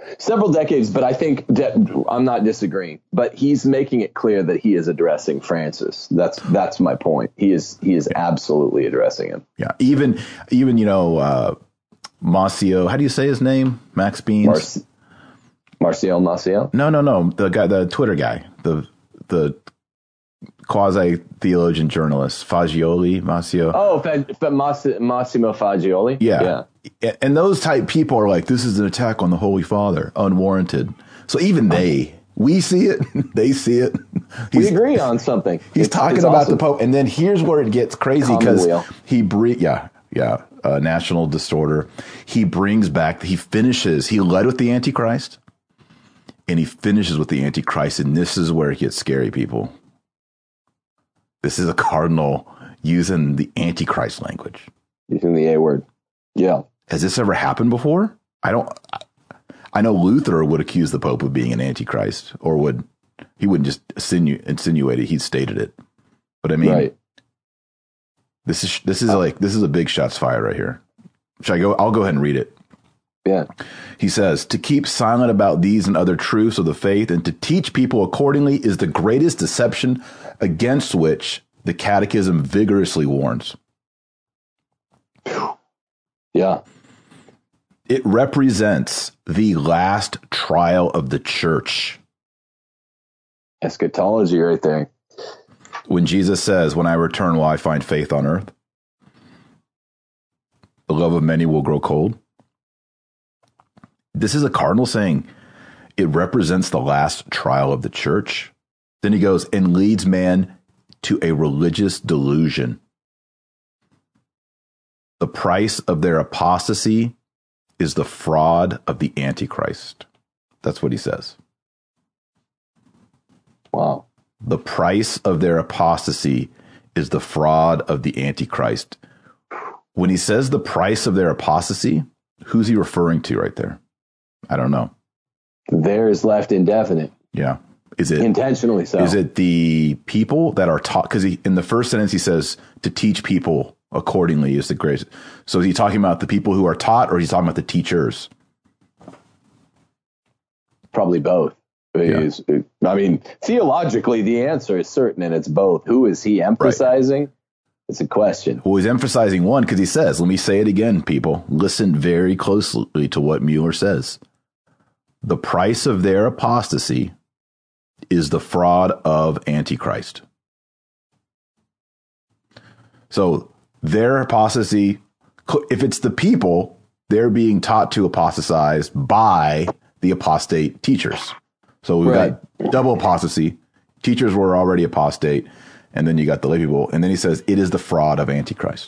Several decades, but I think that I'm not disagreeing. But he's making it clear that he is addressing Francis. That's that's my point. He is he is absolutely addressing him. Yeah, even even you know, uh, Masio. How do you say his name? Max Beans. Mar- Marcial Maciel? No, no, no. The guy, the Twitter guy, the the quasi theologian journalist, Fagioli, Masio. Oh, Fa- Fa- Mas- Massimo Fagioli. Yeah. yeah, and those type people are like, this is an attack on the Holy Father, unwarranted. So even they, we see it, they see it. He's, we agree on something. He's it's, talking it's about awesome. the Pope, and then here's where it gets crazy because he bre- yeah, yeah, uh, national disorder. He brings back, he finishes. He led with the Antichrist, and he finishes with the Antichrist, and this is where it gets scary, people. This is a cardinal using the Antichrist language. Using the A word. Yeah. Has this ever happened before? I don't. I know Luther would accuse the Pope of being an Antichrist, or would he wouldn't just insinu- insinuate it? He stated it. But I mean, right. this is this is like this is a big shots fired right here. Should I go? I'll go ahead and read it. Yeah. He says, to keep silent about these and other truths of the faith and to teach people accordingly is the greatest deception against which the Catechism vigorously warns. Yeah. It represents the last trial of the church. Eschatology right there. When Jesus says, when I return, will I find faith on earth? The love of many will grow cold. This is a cardinal saying it represents the last trial of the church. Then he goes, and leads man to a religious delusion. The price of their apostasy is the fraud of the Antichrist. That's what he says. Wow. The price of their apostasy is the fraud of the Antichrist. When he says the price of their apostasy, who's he referring to right there? I don't know. There is left indefinite. Yeah. Is it intentionally so? Is it the people that are taught? Because in the first sentence, he says to teach people accordingly is the greatest. So is he talking about the people who are taught, or is he talking about the teachers? Probably both. Yeah. I mean, theologically, the answer is certain, and it's both. Who is he emphasizing? Right. It's a question. Well, he's emphasizing one because he says, let me say it again, people. Listen very closely to what Mueller says. The price of their apostasy is the fraud of Antichrist. So their apostasy, if it's the people, they're being taught to apostatize by the apostate teachers. So we've right. got double apostasy. Teachers were already apostate. And then you got the lay people. And then he says, it is the fraud of Antichrist.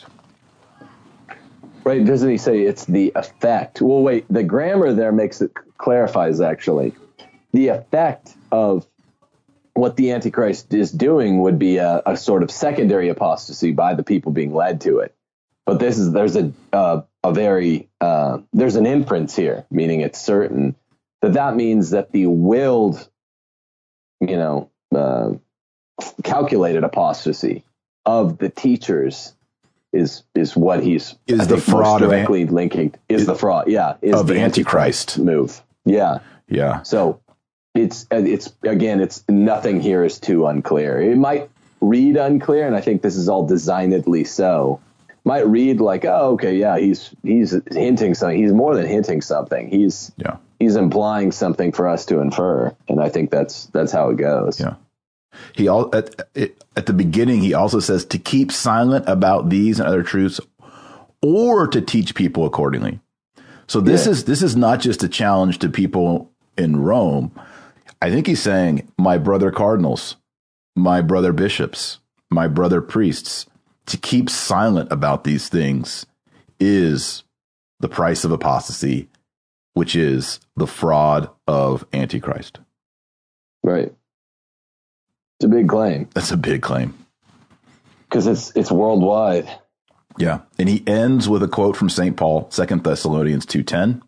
Right. Doesn't he say it's the effect? Well, wait, the grammar there makes it clarifies actually. The effect of what the Antichrist is doing would be a, a sort of secondary apostasy by the people being led to it. But this is there's a uh, a very uh, there's an inference here, meaning it's certain that that means that the willed, you know, uh, calculated apostasy of the teachers is is what he's is I the think fraud most directly of, linking is, is the fraud. Yeah, is of the, the Antichrist. Antichrist move. Yeah, yeah. So it's it's again, it's nothing here is too unclear. It might read unclear, and I think this is all designedly so. Might read like, oh, okay, yeah, he's he's hinting something. He's more than hinting something. He's yeah. he's implying something for us to infer, and I think that's that's how it goes. Yeah. He all at at the beginning he also says to keep silent about these and other truths, or to teach people accordingly. So this yeah. is this is not just a challenge to people in Rome. I think he's saying, my brother cardinals, my brother bishops, my brother priests, to keep silent about these things is the price of apostasy, which is the fraud of Antichrist. Right. It's a big claim. That's a big claim. Because it's it's worldwide. Yeah. And he ends with a quote from Saint Paul, Second Thessalonians two ten.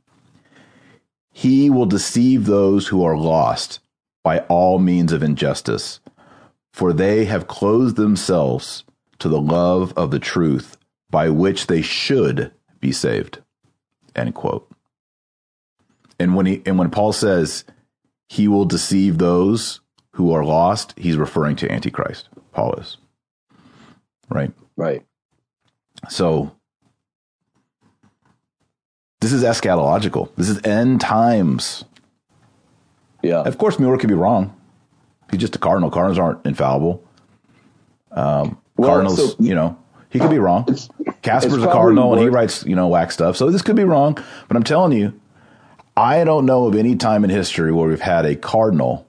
He will deceive those who are lost by all means of injustice, for they have closed themselves to the love of the truth by which they should be saved. End quote. And when he and when Paul says he will deceive those who are lost, he's referring to Antichrist. Paul is. Right? Right. So this is eschatological. This is end times. Yeah. Of course, Mueller could be wrong. He's just a cardinal. Cardinals aren't infallible. Um, well, Cardinals, so, you know, he could be wrong. Casper's a probably cardinal and he worth- writes, you know, whack stuff. So this could be wrong. But I'm telling you, I don't know of any time in history where we've had a cardinal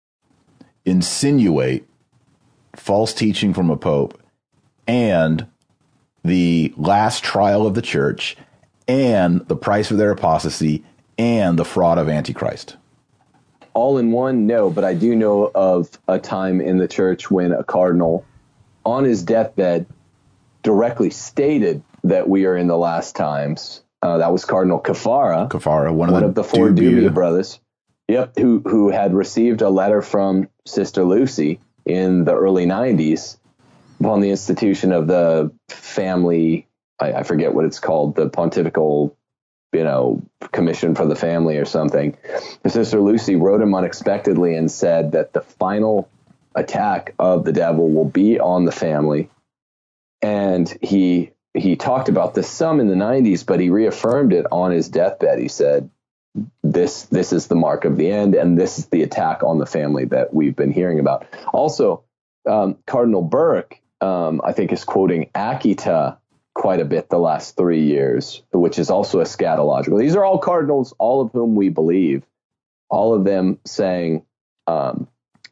insinuate false teaching from a pope and the last trial of the church and the price for their apostasy and the fraud of Antichrist. All in one, no, but I do know of a time in the church when a cardinal on his deathbed directly stated that we are in the last times. Uh, that was Cardinal Caffarra, Caffarra, one of one the, of the four Dubia. Dubia brothers. Yep, who who had received a letter from Sister Lucy in the early nineties upon the institution of the family. I, I forget what it's called, the Pontifical, you know, Commission for the Family or something. Sister Lucy wrote him unexpectedly and said that the final attack of the devil will be on the family. And he he talked about this some in the nineties, but he reaffirmed it on his deathbed. He said, this this is the mark of the end, and this is the attack on the family that we've been hearing about. Also, um, Cardinal Burke, um, I think, is quoting Akita quite a bit the last three years, which is also eschatological. These are all cardinals, all of whom we believe, all of them saying, um,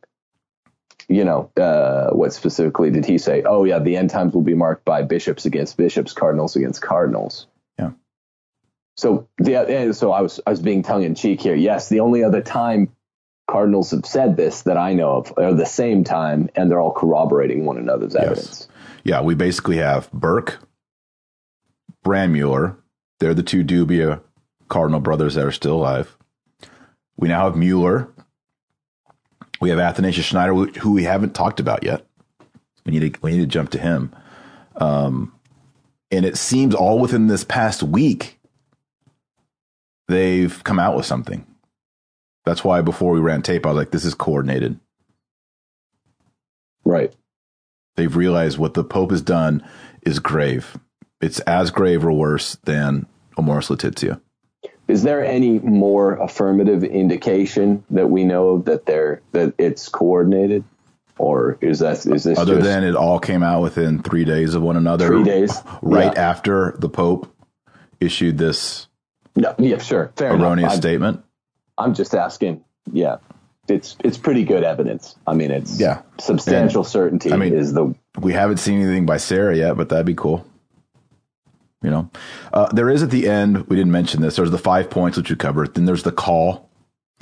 you know, uh, what specifically did he say? Oh, yeah, the end times will be marked by bishops against bishops, cardinals against cardinals. Yeah. So, the, so I was I was being tongue in cheek here. Yes, the only other time cardinals have said this that I know of are the same time, and they're all corroborating one another's evidence. Yes. Yeah, we basically have Burke, Brandmuller. They're the two Dubia cardinal brothers that are still alive. We now have Mueller. We have Athanasius Schneider, who we haven't talked about yet. We need to we need to jump to him. Um, and it seems all within this past week, they've come out with something. That's why before we ran tape, I was like, this is coordinated. Right. They've realized what the Pope has done is grave. It's as grave or worse than Amoris Laetitia. Is there any more affirmative indication that we know that they're that it's coordinated, or is that is this other just than it all came out within three days of one another? Three days, right yeah. after the Pope issued this No, yeah, sure, fair erroneous enough. I'm, statement. I'm just asking. Yeah, it's it's pretty good evidence. I mean, it's Yeah. substantial And, certainty I mean, is the. We haven't seen anything by Sarah yet, but that'd be cool. You know, uh, there is at the end, we didn't mention this, there's the five points, which we covered. Then there's the call.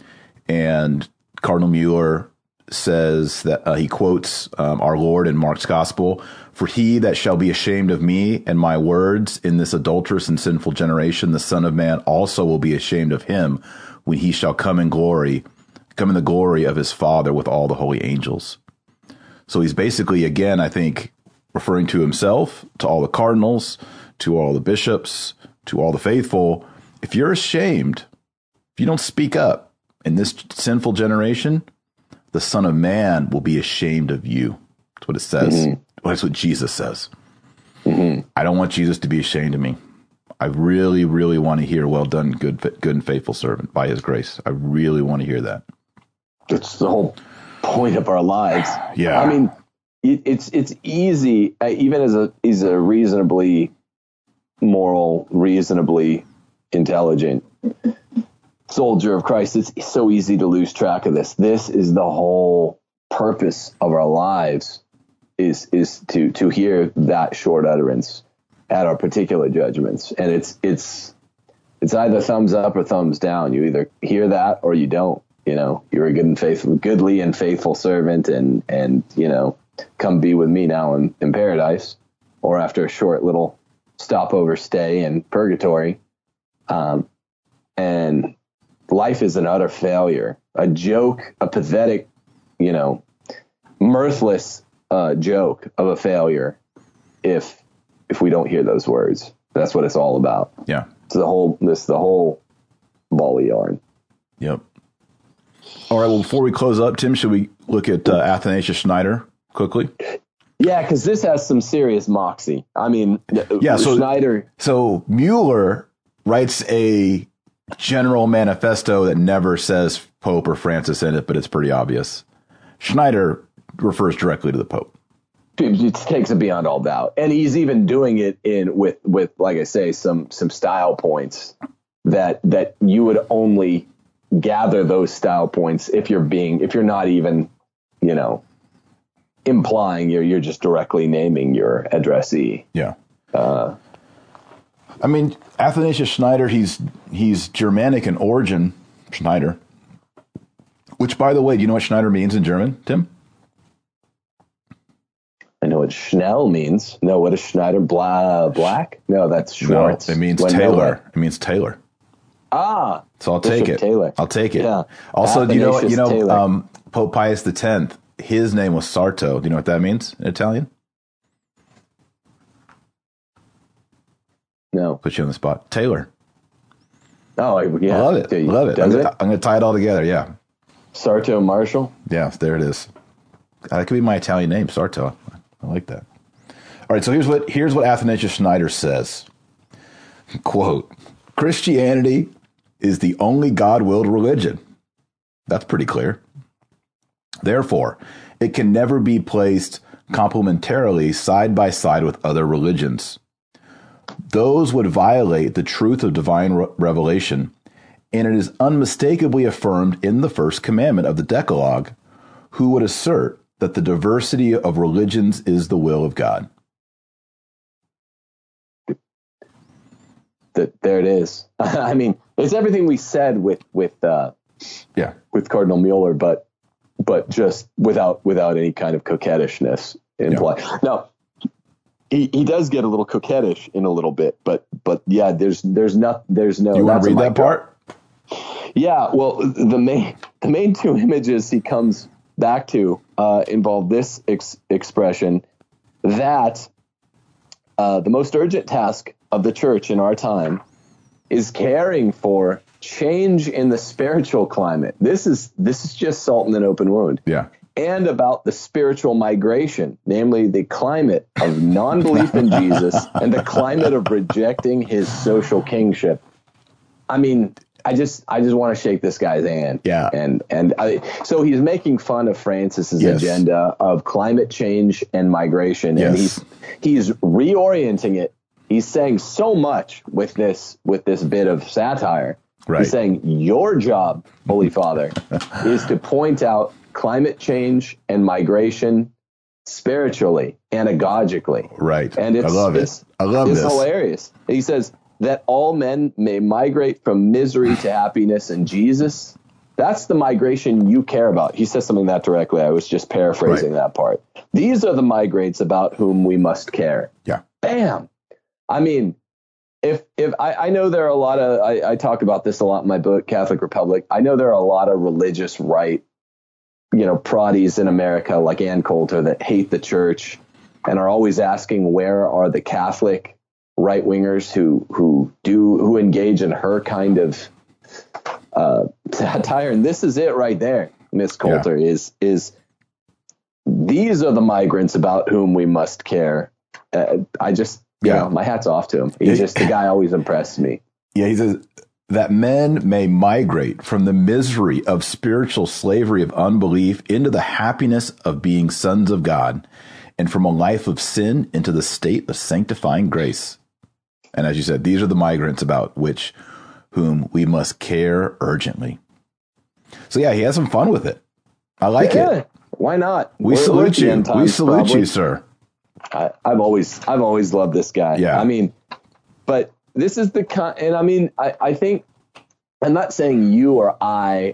And Cardinal Mueller says that uh, he quotes um, our Lord in Mark's gospel, "For he that shall be ashamed of me and my words in this adulterous and sinful generation, the Son of Man also will be ashamed of him when he shall come in glory, come in the glory of his Father with all the holy angels." So he's basically, again, I think, referring to himself, to all the cardinals, to all the bishops, to all the faithful. If you're ashamed, if you don't speak up in this sinful generation, the Son of Man will be ashamed of you. That's what it says. Mm-hmm. That's what Jesus says. Mm-hmm. I don't want Jesus to be ashamed of me. I really, really want to hear, "Well done, good, good and faithful servant, by his grace." I really want to hear that. It's the whole point of our lives. Yeah. I mean, it, it's it's easy, uh, even as a as a reasonably moral, reasonably intelligent soldier of Christ, it's so easy to lose track of this. This is the whole purpose of our lives, is is to to hear that short utterance at our particular judgments. And it's it's it's either thumbs up or thumbs down. You either hear that or you don't. You know, you're a good and faithful, goodly and faithful servant, and and you know, come be with me now in, in paradise, or after a short little stopover stay in purgatory. Um, and life is an utter failure, a joke, a pathetic, you know, mirthless uh, joke of a failure if if we don't hear those words. That's what it's all about. Yeah. It's the whole, this the whole ball of yarn. Yep. All right. Well, before we close up, Tim, should we look at uh, Athanasius Schneider quickly? Yeah, because this has some serious moxie. I mean, yeah. So Schneider. So Mueller writes a general manifesto that never says Pope or Francis in it, but it's pretty obvious. Schneider refers directly to the Pope. It takes it beyond all doubt, and he's even doing it in with with like I say, some some style points that that you would only gather those style points if you're being if you're not even, you know, implying you're you're just directly naming your addressee. Yeah. Uh, I mean, Athanasius Schneider, he's he's Germanic in origin, Schneider. Which, by the way, do you know what Schneider means in German, Tim? I know what Schnell means. No, what is Schneider? Bla, black? No, that's Schwartz. No, it means when tailor. It means tailor. Ah. So I'll take it. Taylor. I'll take it. Yeah. Also, do you know what, you know, Taylor. um, Pope Pius the tenth, his name was Sarto. Do you know what that means in Italian? No. Put you on the spot. Tailor. Oh, yeah. I love it. I love it. Does I'm it? gonna, I'm going to tie it all together. Yeah. Sarto Marshall? Yeah, there it is. That could be my Italian name, Sarto. I like that. All right, so here's what here's what Athanasius Schneider says. Quote, Christianity is the only God-willed religion. That's pretty clear. Therefore, it can never be placed complementarily side by side with other religions. Those would violate the truth of divine re- revelation, and it is unmistakably affirmed in the first commandment of the Decalogue, who would assert that the diversity of religions is the will of God. That there it is. I mean, it's everything we said with with uh, yeah with Cardinal Mueller, but but just without without any kind of coquettishness implied. Yeah. Now, he, he does get a little coquettish in a little bit, but but yeah, there's there's no there's no. You want to read that part? Yeah. Well, the main the main two images he comes back to uh, involve this ex- expression that uh, the most urgent task of the church in our time is caring for change in the spiritual climate. This is this is just salt in an open wound. Yeah. And about the spiritual migration, namely the climate of non-belief in Jesus and the climate of rejecting his social kingship. I mean, I just I just want to shake this guy's hand. Yeah. And and I, so he's making fun of Francis's yes. agenda of climate change and migration, and yes. he's he's reorienting it. He's saying so much with this with this bit of satire. Right. He's saying your job, Holy Father, is to point out climate change and migration spiritually, anagogically. Right. And it's, I love it's, it. I love it's this. hilarious. He says that all men may migrate from misery to happiness in Jesus. That's the migration you care about. He says something that directly. I was just paraphrasing right. that part. These are the migrates about whom we must care. Yeah. Bam. I mean, if if I, I know there are a lot of I, I talk about this a lot in my book, Catholic Republic. I know there are a lot of religious right, you know, proddies in America like Ann Coulter that hate the church and are always asking where are the Catholic right wingers who who do who engage in her kind of uh, satire. And this is it right there, Miss Coulter, yeah. is is these are the migrants about whom we must care. Uh, I just. You yeah, know, my hat's off to him. He's just the guy always impressed me. Yeah, he says that men may migrate from the misery of spiritual slavery of unbelief into the happiness of being sons of God, and from a life of sin into the state of sanctifying grace. And as you said, these are the migrants about which whom we must care urgently. So yeah, he has some fun with it. I like yeah, it. Why not? We we're, salute we're you. Times, we salute probably. you, sir. I, I've always, I've always loved this guy. Yeah. I mean, but this is the kind, and I mean, I, I think, I'm not saying you or I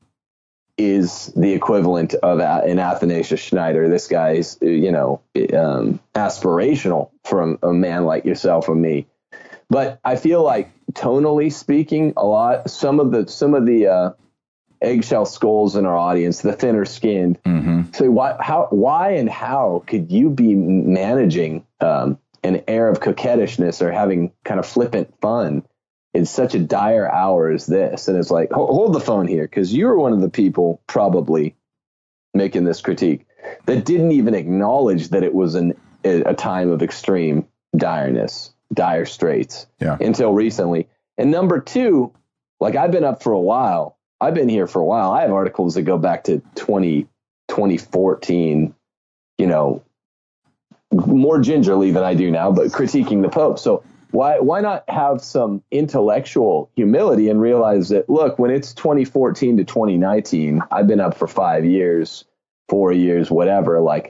is the equivalent of an Athanasius Schneider. This guy's, you know, um, aspirational from a man like yourself or me. But I feel like tonally speaking, a lot, some of the, some of the, uh, eggshell skulls in our audience, the thinner skinned. Mm-hmm. So why, how, why, and how could you be managing um, an air of coquettishness or having kind of flippant fun in such a dire hour as this. And it's like, hold, hold the phone here, because you were one of the people probably making this critique that didn't even acknowledge that it was an, a time of extreme direness, dire straits yeah. until recently. And number two, like I've been up for a while. I've been here for a while. I have articles that go back to twenty, twenty fourteen, you know, more gingerly than I do now, but critiquing the Pope. So why why not have some intellectual humility and realize that, look, when it's twenty fourteen to twenty nineteen, I've been up for five years, four years, whatever, like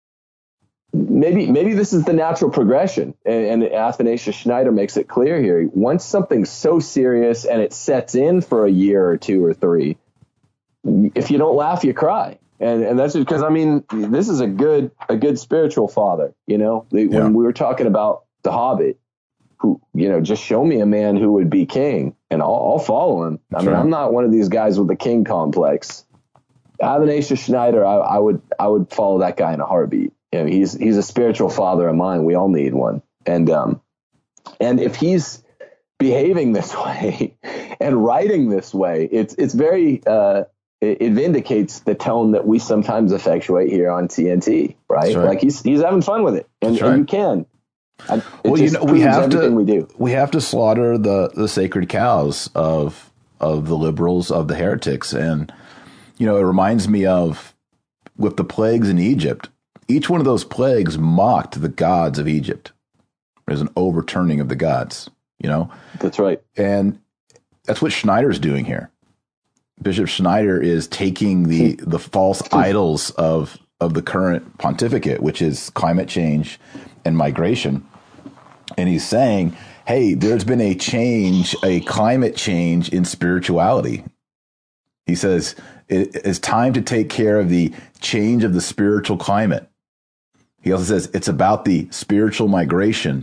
maybe maybe this is the natural progression. And, and Athanasius Schneider makes it clear here. Once something's so serious and it sets in for a year or two or three, if you don't laugh, you cry. And and that's because, I mean, this is a good a good spiritual father. You know, when yeah. we were talking about The Hobbit, who, you know, just show me a man who would be king and I'll, I'll follow him. I mean, right. I'm not one of these guys with the king complex. Athanasius Schneider, I, I would I would follow that guy in a heartbeat. You know, he's he's a spiritual father of mine. We all need one. And um, and if he's behaving this way and writing this way, it's it's very uh, it, it vindicates the tone that we sometimes effectuate here on T N T, right? right. Like he's he's having fun with it, and, right. and you can. I, well, you know, we have to we do. we have to slaughter the the sacred cows of of the liberals, of the heretics, and you know, it reminds me of with the plagues in Egypt. Each one of those plagues mocked the gods of Egypt. There's an overturning of the gods, you know? That's right. And that's what Schneider's doing here. Bishop Schneider is taking the, the false idols of, of the current pontificate, which is climate change and migration. And he's saying, hey, there's been a change, a climate change in spirituality. He says, it is time to take care of the change of the spiritual climate. He also says it's about the spiritual migration.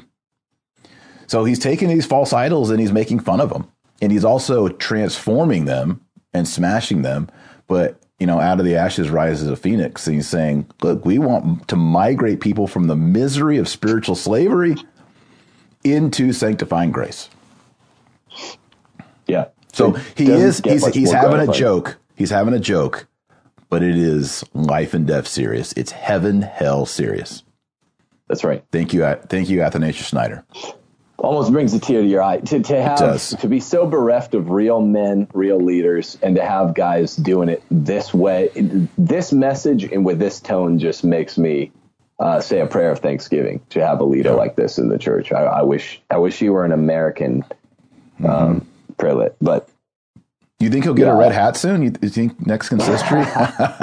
So he's taking these false idols and he's making fun of them. And he's also transforming them and smashing them. But, you know, out of the ashes rises a phoenix. And he's saying, look, we want to migrate people from the misery of spiritual slavery into sanctifying grace. Yeah. So he is, he's, he's having gratified. a joke. He's having a joke, but it is life and death serious. It's heaven, hell serious. That's right. Thank you. Thank you, Athanasius Schneider. Almost brings a tear to your eye to, to have, to be so bereft of real men, real leaders, and to have guys doing it this way. This message and with this tone just makes me uh, say a prayer of thanksgiving to have a leader yeah. like this in the church. I, I wish, I wish he were an American um, mm-hmm. prelate, but you think he'll get yeah. a red hat soon? You, you think next consistory? I'm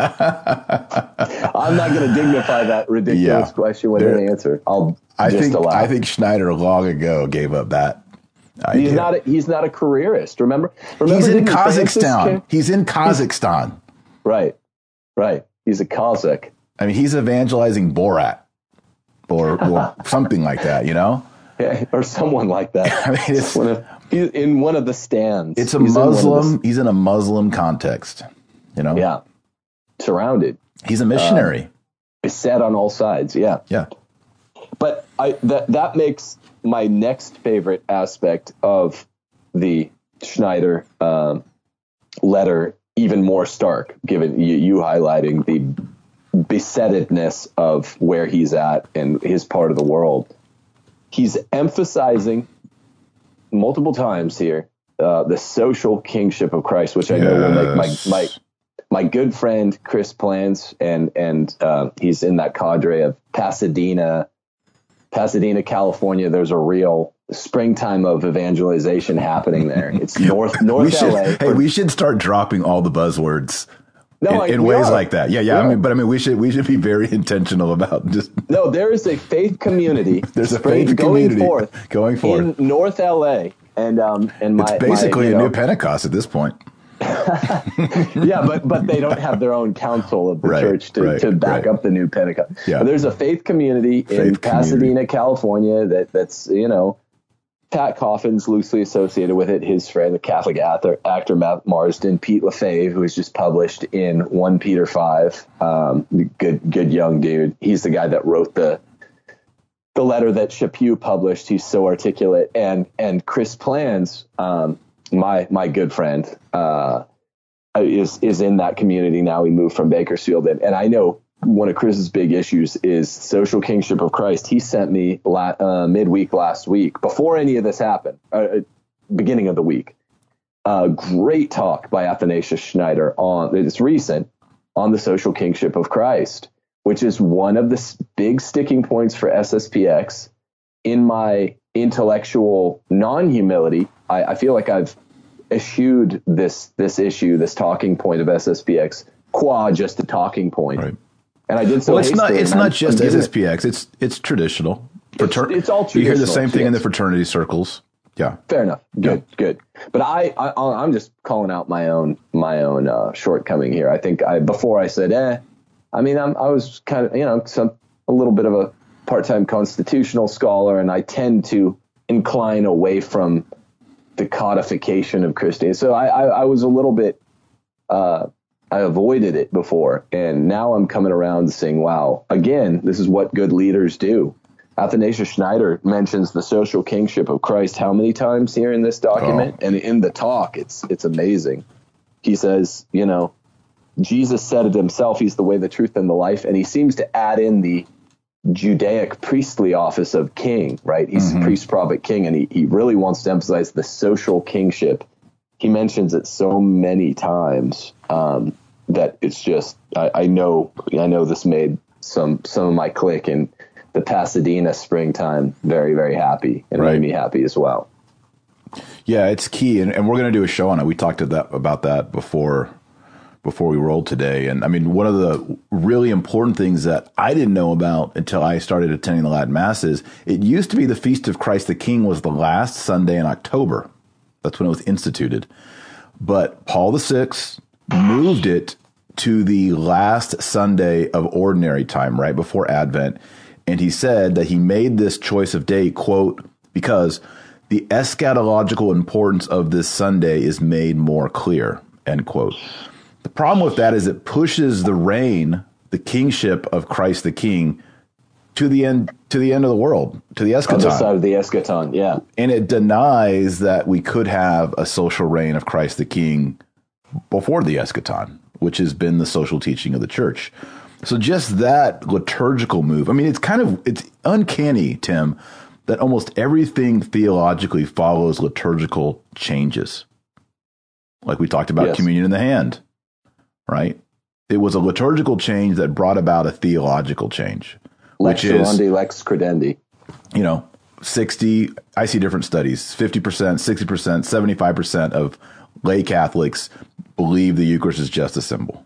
not going to dignify that ridiculous yeah. question with there, an answer. I'll I just think allow. I think Schneider long ago gave up that idea. He's not a, he's not a careerist. Remember? Remember he's in Kazakhstan. He's in Kazakhstan. He's, right, right. He's a Kazakh. I mean, he's evangelizing Borat or, or something like that. You know, yeah, or someone like that. I mean, it's one of, in one of the stands. It's a he's Muslim. In he's in a Muslim context. You know. Yeah. Surrounded. He's a missionary. Uh, beset on all sides. Yeah. Yeah. But I that that makes my next favorite aspect of the Schneider um, letter even more stark, given you, you highlighting the besettedness of where he's at and his part of the world. He's emphasizing multiple times here uh, the social kingship of Christ, which I know yes. will make my my my good friend Chris Plans, and and uh, he's in that cadre of Pasadena. Pasadena, California, there's a real springtime of evangelization happening there. It's North North we should, L A. Hey, we should start dropping all the buzzwords no, in, I, in ways are. like that. Yeah, yeah. I mean, but I mean, we should we should be very intentional about just. No, there is a faith community. There's a spring, faith going community forth going forth in North L A, and um and my it's basically my, a know, new Pentecost at this point. yeah, but but they don't have their own council of the right, church to, right, to back right. up the new Pentecost. Yeah. But there's a faith community faith in Pasadena, community. California that that's, you know, Pat Coffin's loosely associated with it. His friend, the Catholic actor, actor Matt Marsden, Pete LaFave, who was just published in First Peter five. Um, good, good young dude. He's the guy that wrote the the letter that Chaput published. He's so articulate. And, and Chris Plans, um, my, my good friend, uh, is, is in that community now. He moved from Bakersfield. And, and I know one of Chris's big issues is social kingship of Christ. He sent me la- uh, midweek last week, before any of this happened, uh, beginning of the week, a great talk by Athanasius Schneider on, it's recent, on the social kingship of Christ, which is one of the big sticking points for S S P X. In my intellectual non-humility, I, I feel like I've eschewed this this issue, this talking point of S S P X, qua just a talking point. Right. And I did so. Well, it's not. It's not I'm, just I'm S S P X. It, it's it's traditional. Frater- it's, it's all traditional. You hear the same thing yes. in the fraternity circles. Yeah. Fair enough. Good. Yeah. Good. But I, I, I'm just calling out my own, my own uh, shortcoming here. I think I before I said, eh. I mean, I'm, I was kind of, you know, some a little bit of a part-time constitutional scholar, and I tend to incline away from the codification of Christianity. So I, I, I was a little bit. Uh, I avoided it before, and now I'm coming around to saying, wow, again, this is what good leaders do. Athanasius Schneider mentions the social kingship of Christ how many times here in this document? Oh. And in the talk, it's it's amazing. He says, you know, Jesus said it himself, he's the way, the truth, and the life, and he seems to add in the Judaic priestly office of king, right? He's mm-hmm. priest, prophet, king, and he, he really wants to emphasize the social kingship. He mentions it so many times um, that it's just, I, I know, I know this made some, some of my clique in the Pasadena springtime very, very happy, and right. made me happy as well. Yeah, it's key. And, and we're going to do a show on it. We talked to that, about that before, before we rolled today. And I mean, one of the really important things that I didn't know about until I started attending the Latin Mass is it used to be the Feast of Christ the King was the last Sunday in October. That's when it was instituted. But Paul the Sixth moved it to the last Sunday of ordinary time, right before Advent. And he said that he made this choice of day, quote, because the eschatological importance of this Sunday is made more clear, end quote. The problem with that is it pushes the reign, the kingship of Christ the King, to the end, to the end of the world, to the eschaton. Other side of the eschaton, yeah. And it denies that we could have a social reign of Christ the King before the eschaton, which has been the social teaching of the church. So just that liturgical move, I mean, it's kind of, it's uncanny, Tim, that almost everything theologically follows liturgical changes. Like we talked about yes. communion in the hand, right? It was a liturgical change that brought about a theological change. Lex orandi, lex credendi. You know, sixty, I see different studies, fifty percent, sixty percent, seventy-five percent of lay Catholics believe the Eucharist is just a symbol.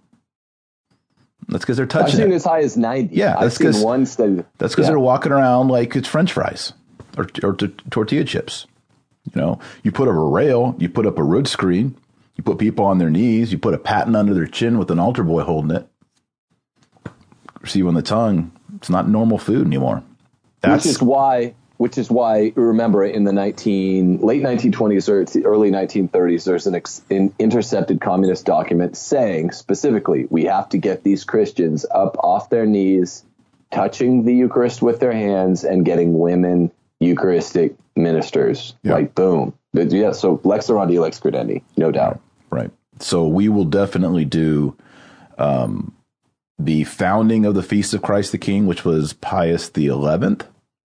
That's because they're touching I've seen it. as high as ninety. Yeah, I've seen one study. That's because yeah. they're walking around like it's French fries or, or t- tortilla chips. You know, you put up a rail, you put up a rood screen, you put people on their knees, you put a paten under their chin with an altar boy holding it. Receive on the tongue. It's not normal food anymore. That's, which is why, which is why, remember, in the nineteen late nineteen twenties or early nineteen thirties, there's an, ex, an intercepted communist document saying specifically, we have to get these Christians up off their knees, touching the Eucharist with their hands, and getting women Eucharistic ministers. Yeah. Like, boom. Yeah, so lex orandi, lex credendi, no doubt. Right. So we will definitely do um, the founding of the Feast of Christ the King, which was Pius the eleventh,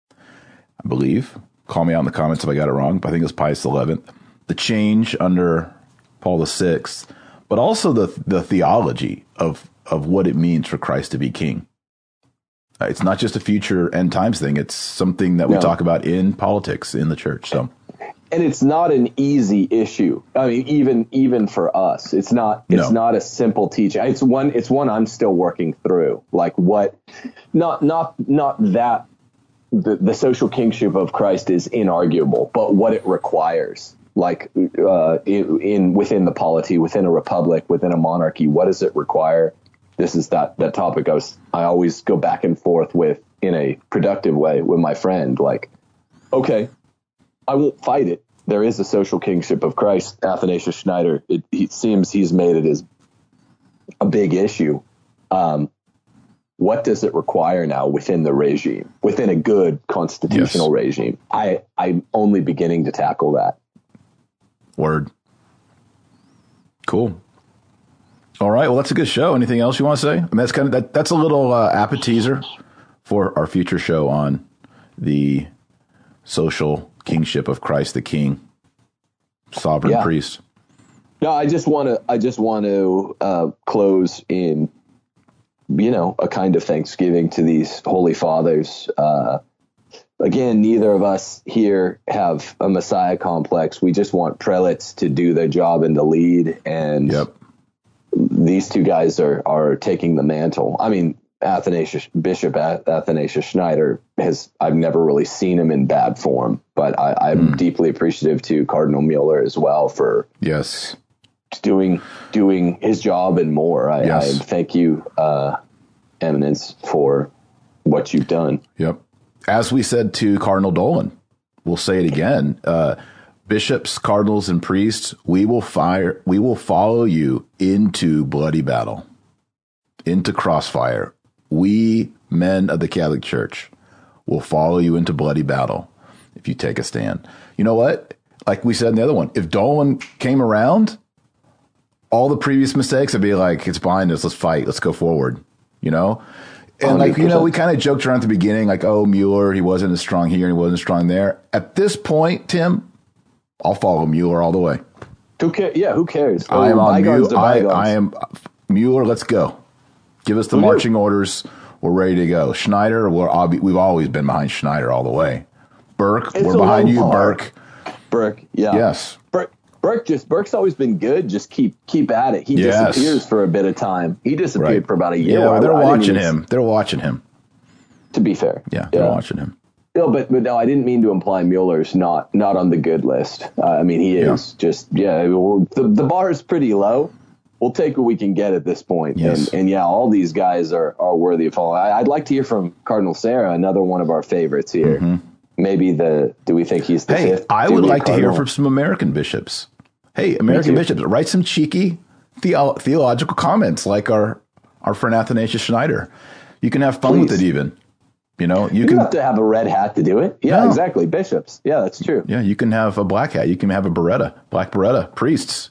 I believe. Call me out in the comments if I got it wrong, but I think it was Pius the eleventh. The change under Paul the sixth, but also the the theology of of what it means for Christ to be king. Uh, it's not just a future end times thing. It's something that we no. talk about in politics in the church. So, and it's not an easy issue. I mean, even even for us, it's not it's no. not a simple teaching. It's one it's one I'm still working through. Like what, not not not that the the social kingship of Christ is inarguable, but what it requires. Like uh, in, in within the polity, within a republic, within a monarchy, what does it require? This is that, that topic I was, I always go back and forth with in a productive way with my friend. Like, okay, I won't fight it. There is a social kingship of Christ. Athanasius Schneider, it, it seems he's made it as a big issue. Um, what does it require now within the regime, within a good constitutional yes. regime? I, I'm only beginning to tackle that. Word. Cool. All right. Well, that's a good show. Anything else you want to say? I mean, that's kind of that. That's a little uh, appetizer for our future show on the social kingship of Christ the King, sovereign yeah. priest. No, I just want to. I just want to uh, close in, you know, a kind of thanksgiving to these holy fathers. Uh, again, neither of us here have a Messiah complex. We just want prelates to do their job and to lead. And yep. these two guys are are taking the mantle. I mean, Athanasius, Bishop Athanasius Schneider has, I've never really seen him in bad form, but I, I'm mm. deeply appreciative to Cardinal Mueller as well for yes doing doing his job and more. I, yes. I thank you, uh, Eminence, for what you've done. Yep. As we said to Cardinal Dolan, we'll say it again. Uh, bishops, cardinals, and priests, we will fire. We will follow you into bloody battle, into crossfire. We, men of the Catholic Church, will follow you into bloody battle if you take a stand. You know what? Like we said in the other one, if Dolan came around, all the previous mistakes would be like, it's behind us, let's fight, let's go forward, you know? And like, you know, we kind of joked around at the beginning, like, oh, Mueller, he wasn't as strong here and he wasn't strong there. At this point, Tim, I'll follow Mueller all the way. Who cares? Yeah, who cares? I am on Mueller. I, I am Mueller, let's go. Give us the marching orders. We're ready to go. Schneider, we're, we've always been behind Schneider all the way. Burke, it's we're behind you, Burke. Burke, yeah. Yes. Burke, Burke just Burke's always been good. Just keep keep at it. He yes. disappears for a bit of time. He disappeared right. for about a year. Yeah, well, they're I, watching I him. They're watching him. To be fair. Yeah, they're yeah. watching him. No, but, but no, I didn't mean to imply Mueller's not not on the good list. Uh, I mean, he is yeah. just, yeah, the, the bar is pretty low. We'll take what we can get at this point. Yes. And, and yeah, all these guys are, are worthy of following. I, I'd like to hear from Cardinal Sarah, another one of our favorites here. Mm-hmm. Maybe the, do we think he's the hey, fifth? I would like Cardinal? to hear from some American bishops. Hey, American bishops, write some cheeky theo- theological comments like our, our friend Athanasius Schneider. You can have fun Please. with it even. You know, you, you can have to have a red hat to do it. Yeah, no. exactly. Bishops. Yeah, that's true. Yeah, you can have a black hat. You can have a beretta, black beretta. Priests.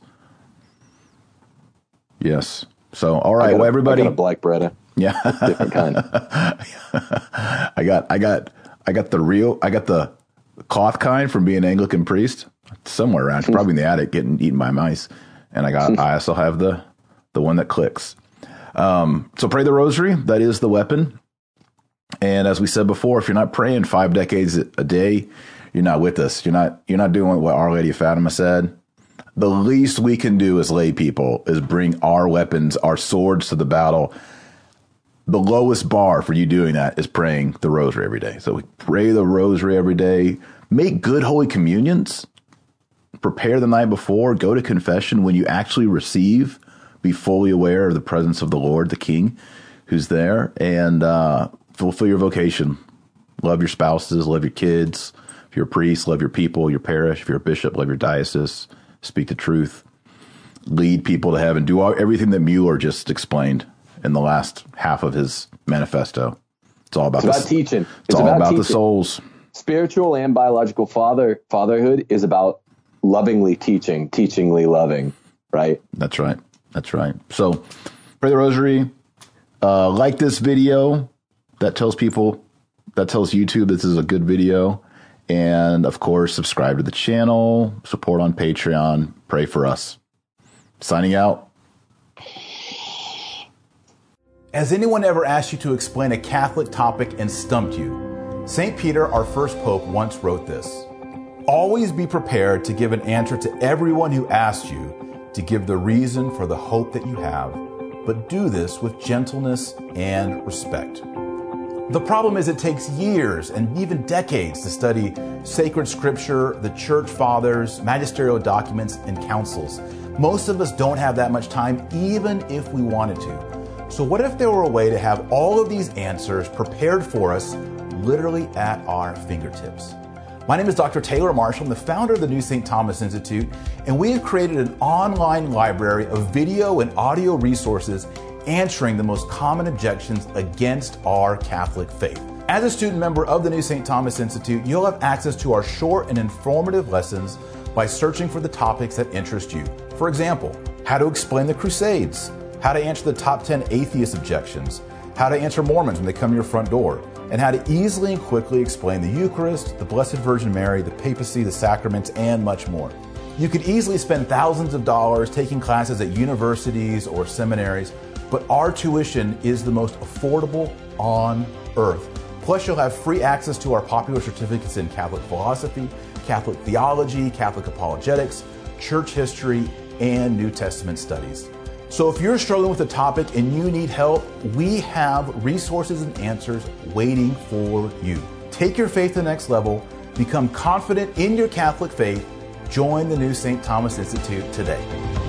Yes. So, all right. Well, a, everybody. I got a black beretta. Yeah. Different kind. I got, I got, I got the real, I got the cloth kind from being an Anglican priest somewhere around, probably in the attic getting eaten by mice. And I got, I also have the, the one that clicks. Um, so pray the rosary. That is the weapon. And as we said before, if you're not praying five decades a day, you're not with us. You're not, you're not doing what Our Lady of Fatima said. The least we can do as lay people is bring our weapons, our swords to the battle. The lowest bar for you doing that is praying the rosary every day. So we pray the rosary every day, make good Holy Communions, prepare the night before, go to confession when you actually receive, be fully aware of the presence of the Lord, the King, who's there, and uh, fulfill your vocation. Love your spouses, love your kids. If you're a priest, love your people, your parish. If you're a bishop, love your diocese. Speak the truth. Lead people to heaven. Do all, everything that Mueller just explained in the last half of his manifesto. It's all about, it's about the, teaching. It's, it's all about, about teaching. the souls. Spiritual and biological father fatherhood is about lovingly teaching, teachingly loving, right? That's right. That's right. So pray the rosary. Uh, like this video. That tells people, that tells YouTube this is a good video. And, of course, subscribe to the channel, support on Patreon, pray for us. Signing out. Has anyone ever asked you to explain a Catholic topic and stumped you? Saint Peter, our first pope, once wrote this: always be prepared to give an answer to everyone who asks you to give the reason for the hope that you have, but do this with gentleness and respect. The problem is it takes years and even decades to study sacred scripture, the church fathers, magisterial documents, and councils. Most of us don't have that much time, even if we wanted to. So what if there were a way to have all of these answers prepared for us literally at our fingertips? My name is Doctor Taylor Marshall. I'm the founder of the New Saint Thomas Institute, and we have created an online library of video and audio resources answering the most common objections against our Catholic faith. As a student member of the New Saint Thomas Institute, you'll have access to our short and informative lessons by searching for the topics that interest you. For example, how to explain the Crusades, how to answer the top ten atheist objections, how to answer Mormons when they come to your front door, and how to easily and quickly explain the Eucharist, the Blessed Virgin Mary, the papacy, the sacraments, and much more. You could easily spend thousands of dollars taking classes at universities or seminaries, but our tuition is the most affordable on earth. Plus, you'll have free access to our popular certificates in Catholic philosophy, Catholic theology, Catholic apologetics, church history, and New Testament studies. So if you're struggling with a topic and you need help, we have resources and answers waiting for you. Take your faith to the next level, become confident in your Catholic faith, join the New Saint Thomas Institute today.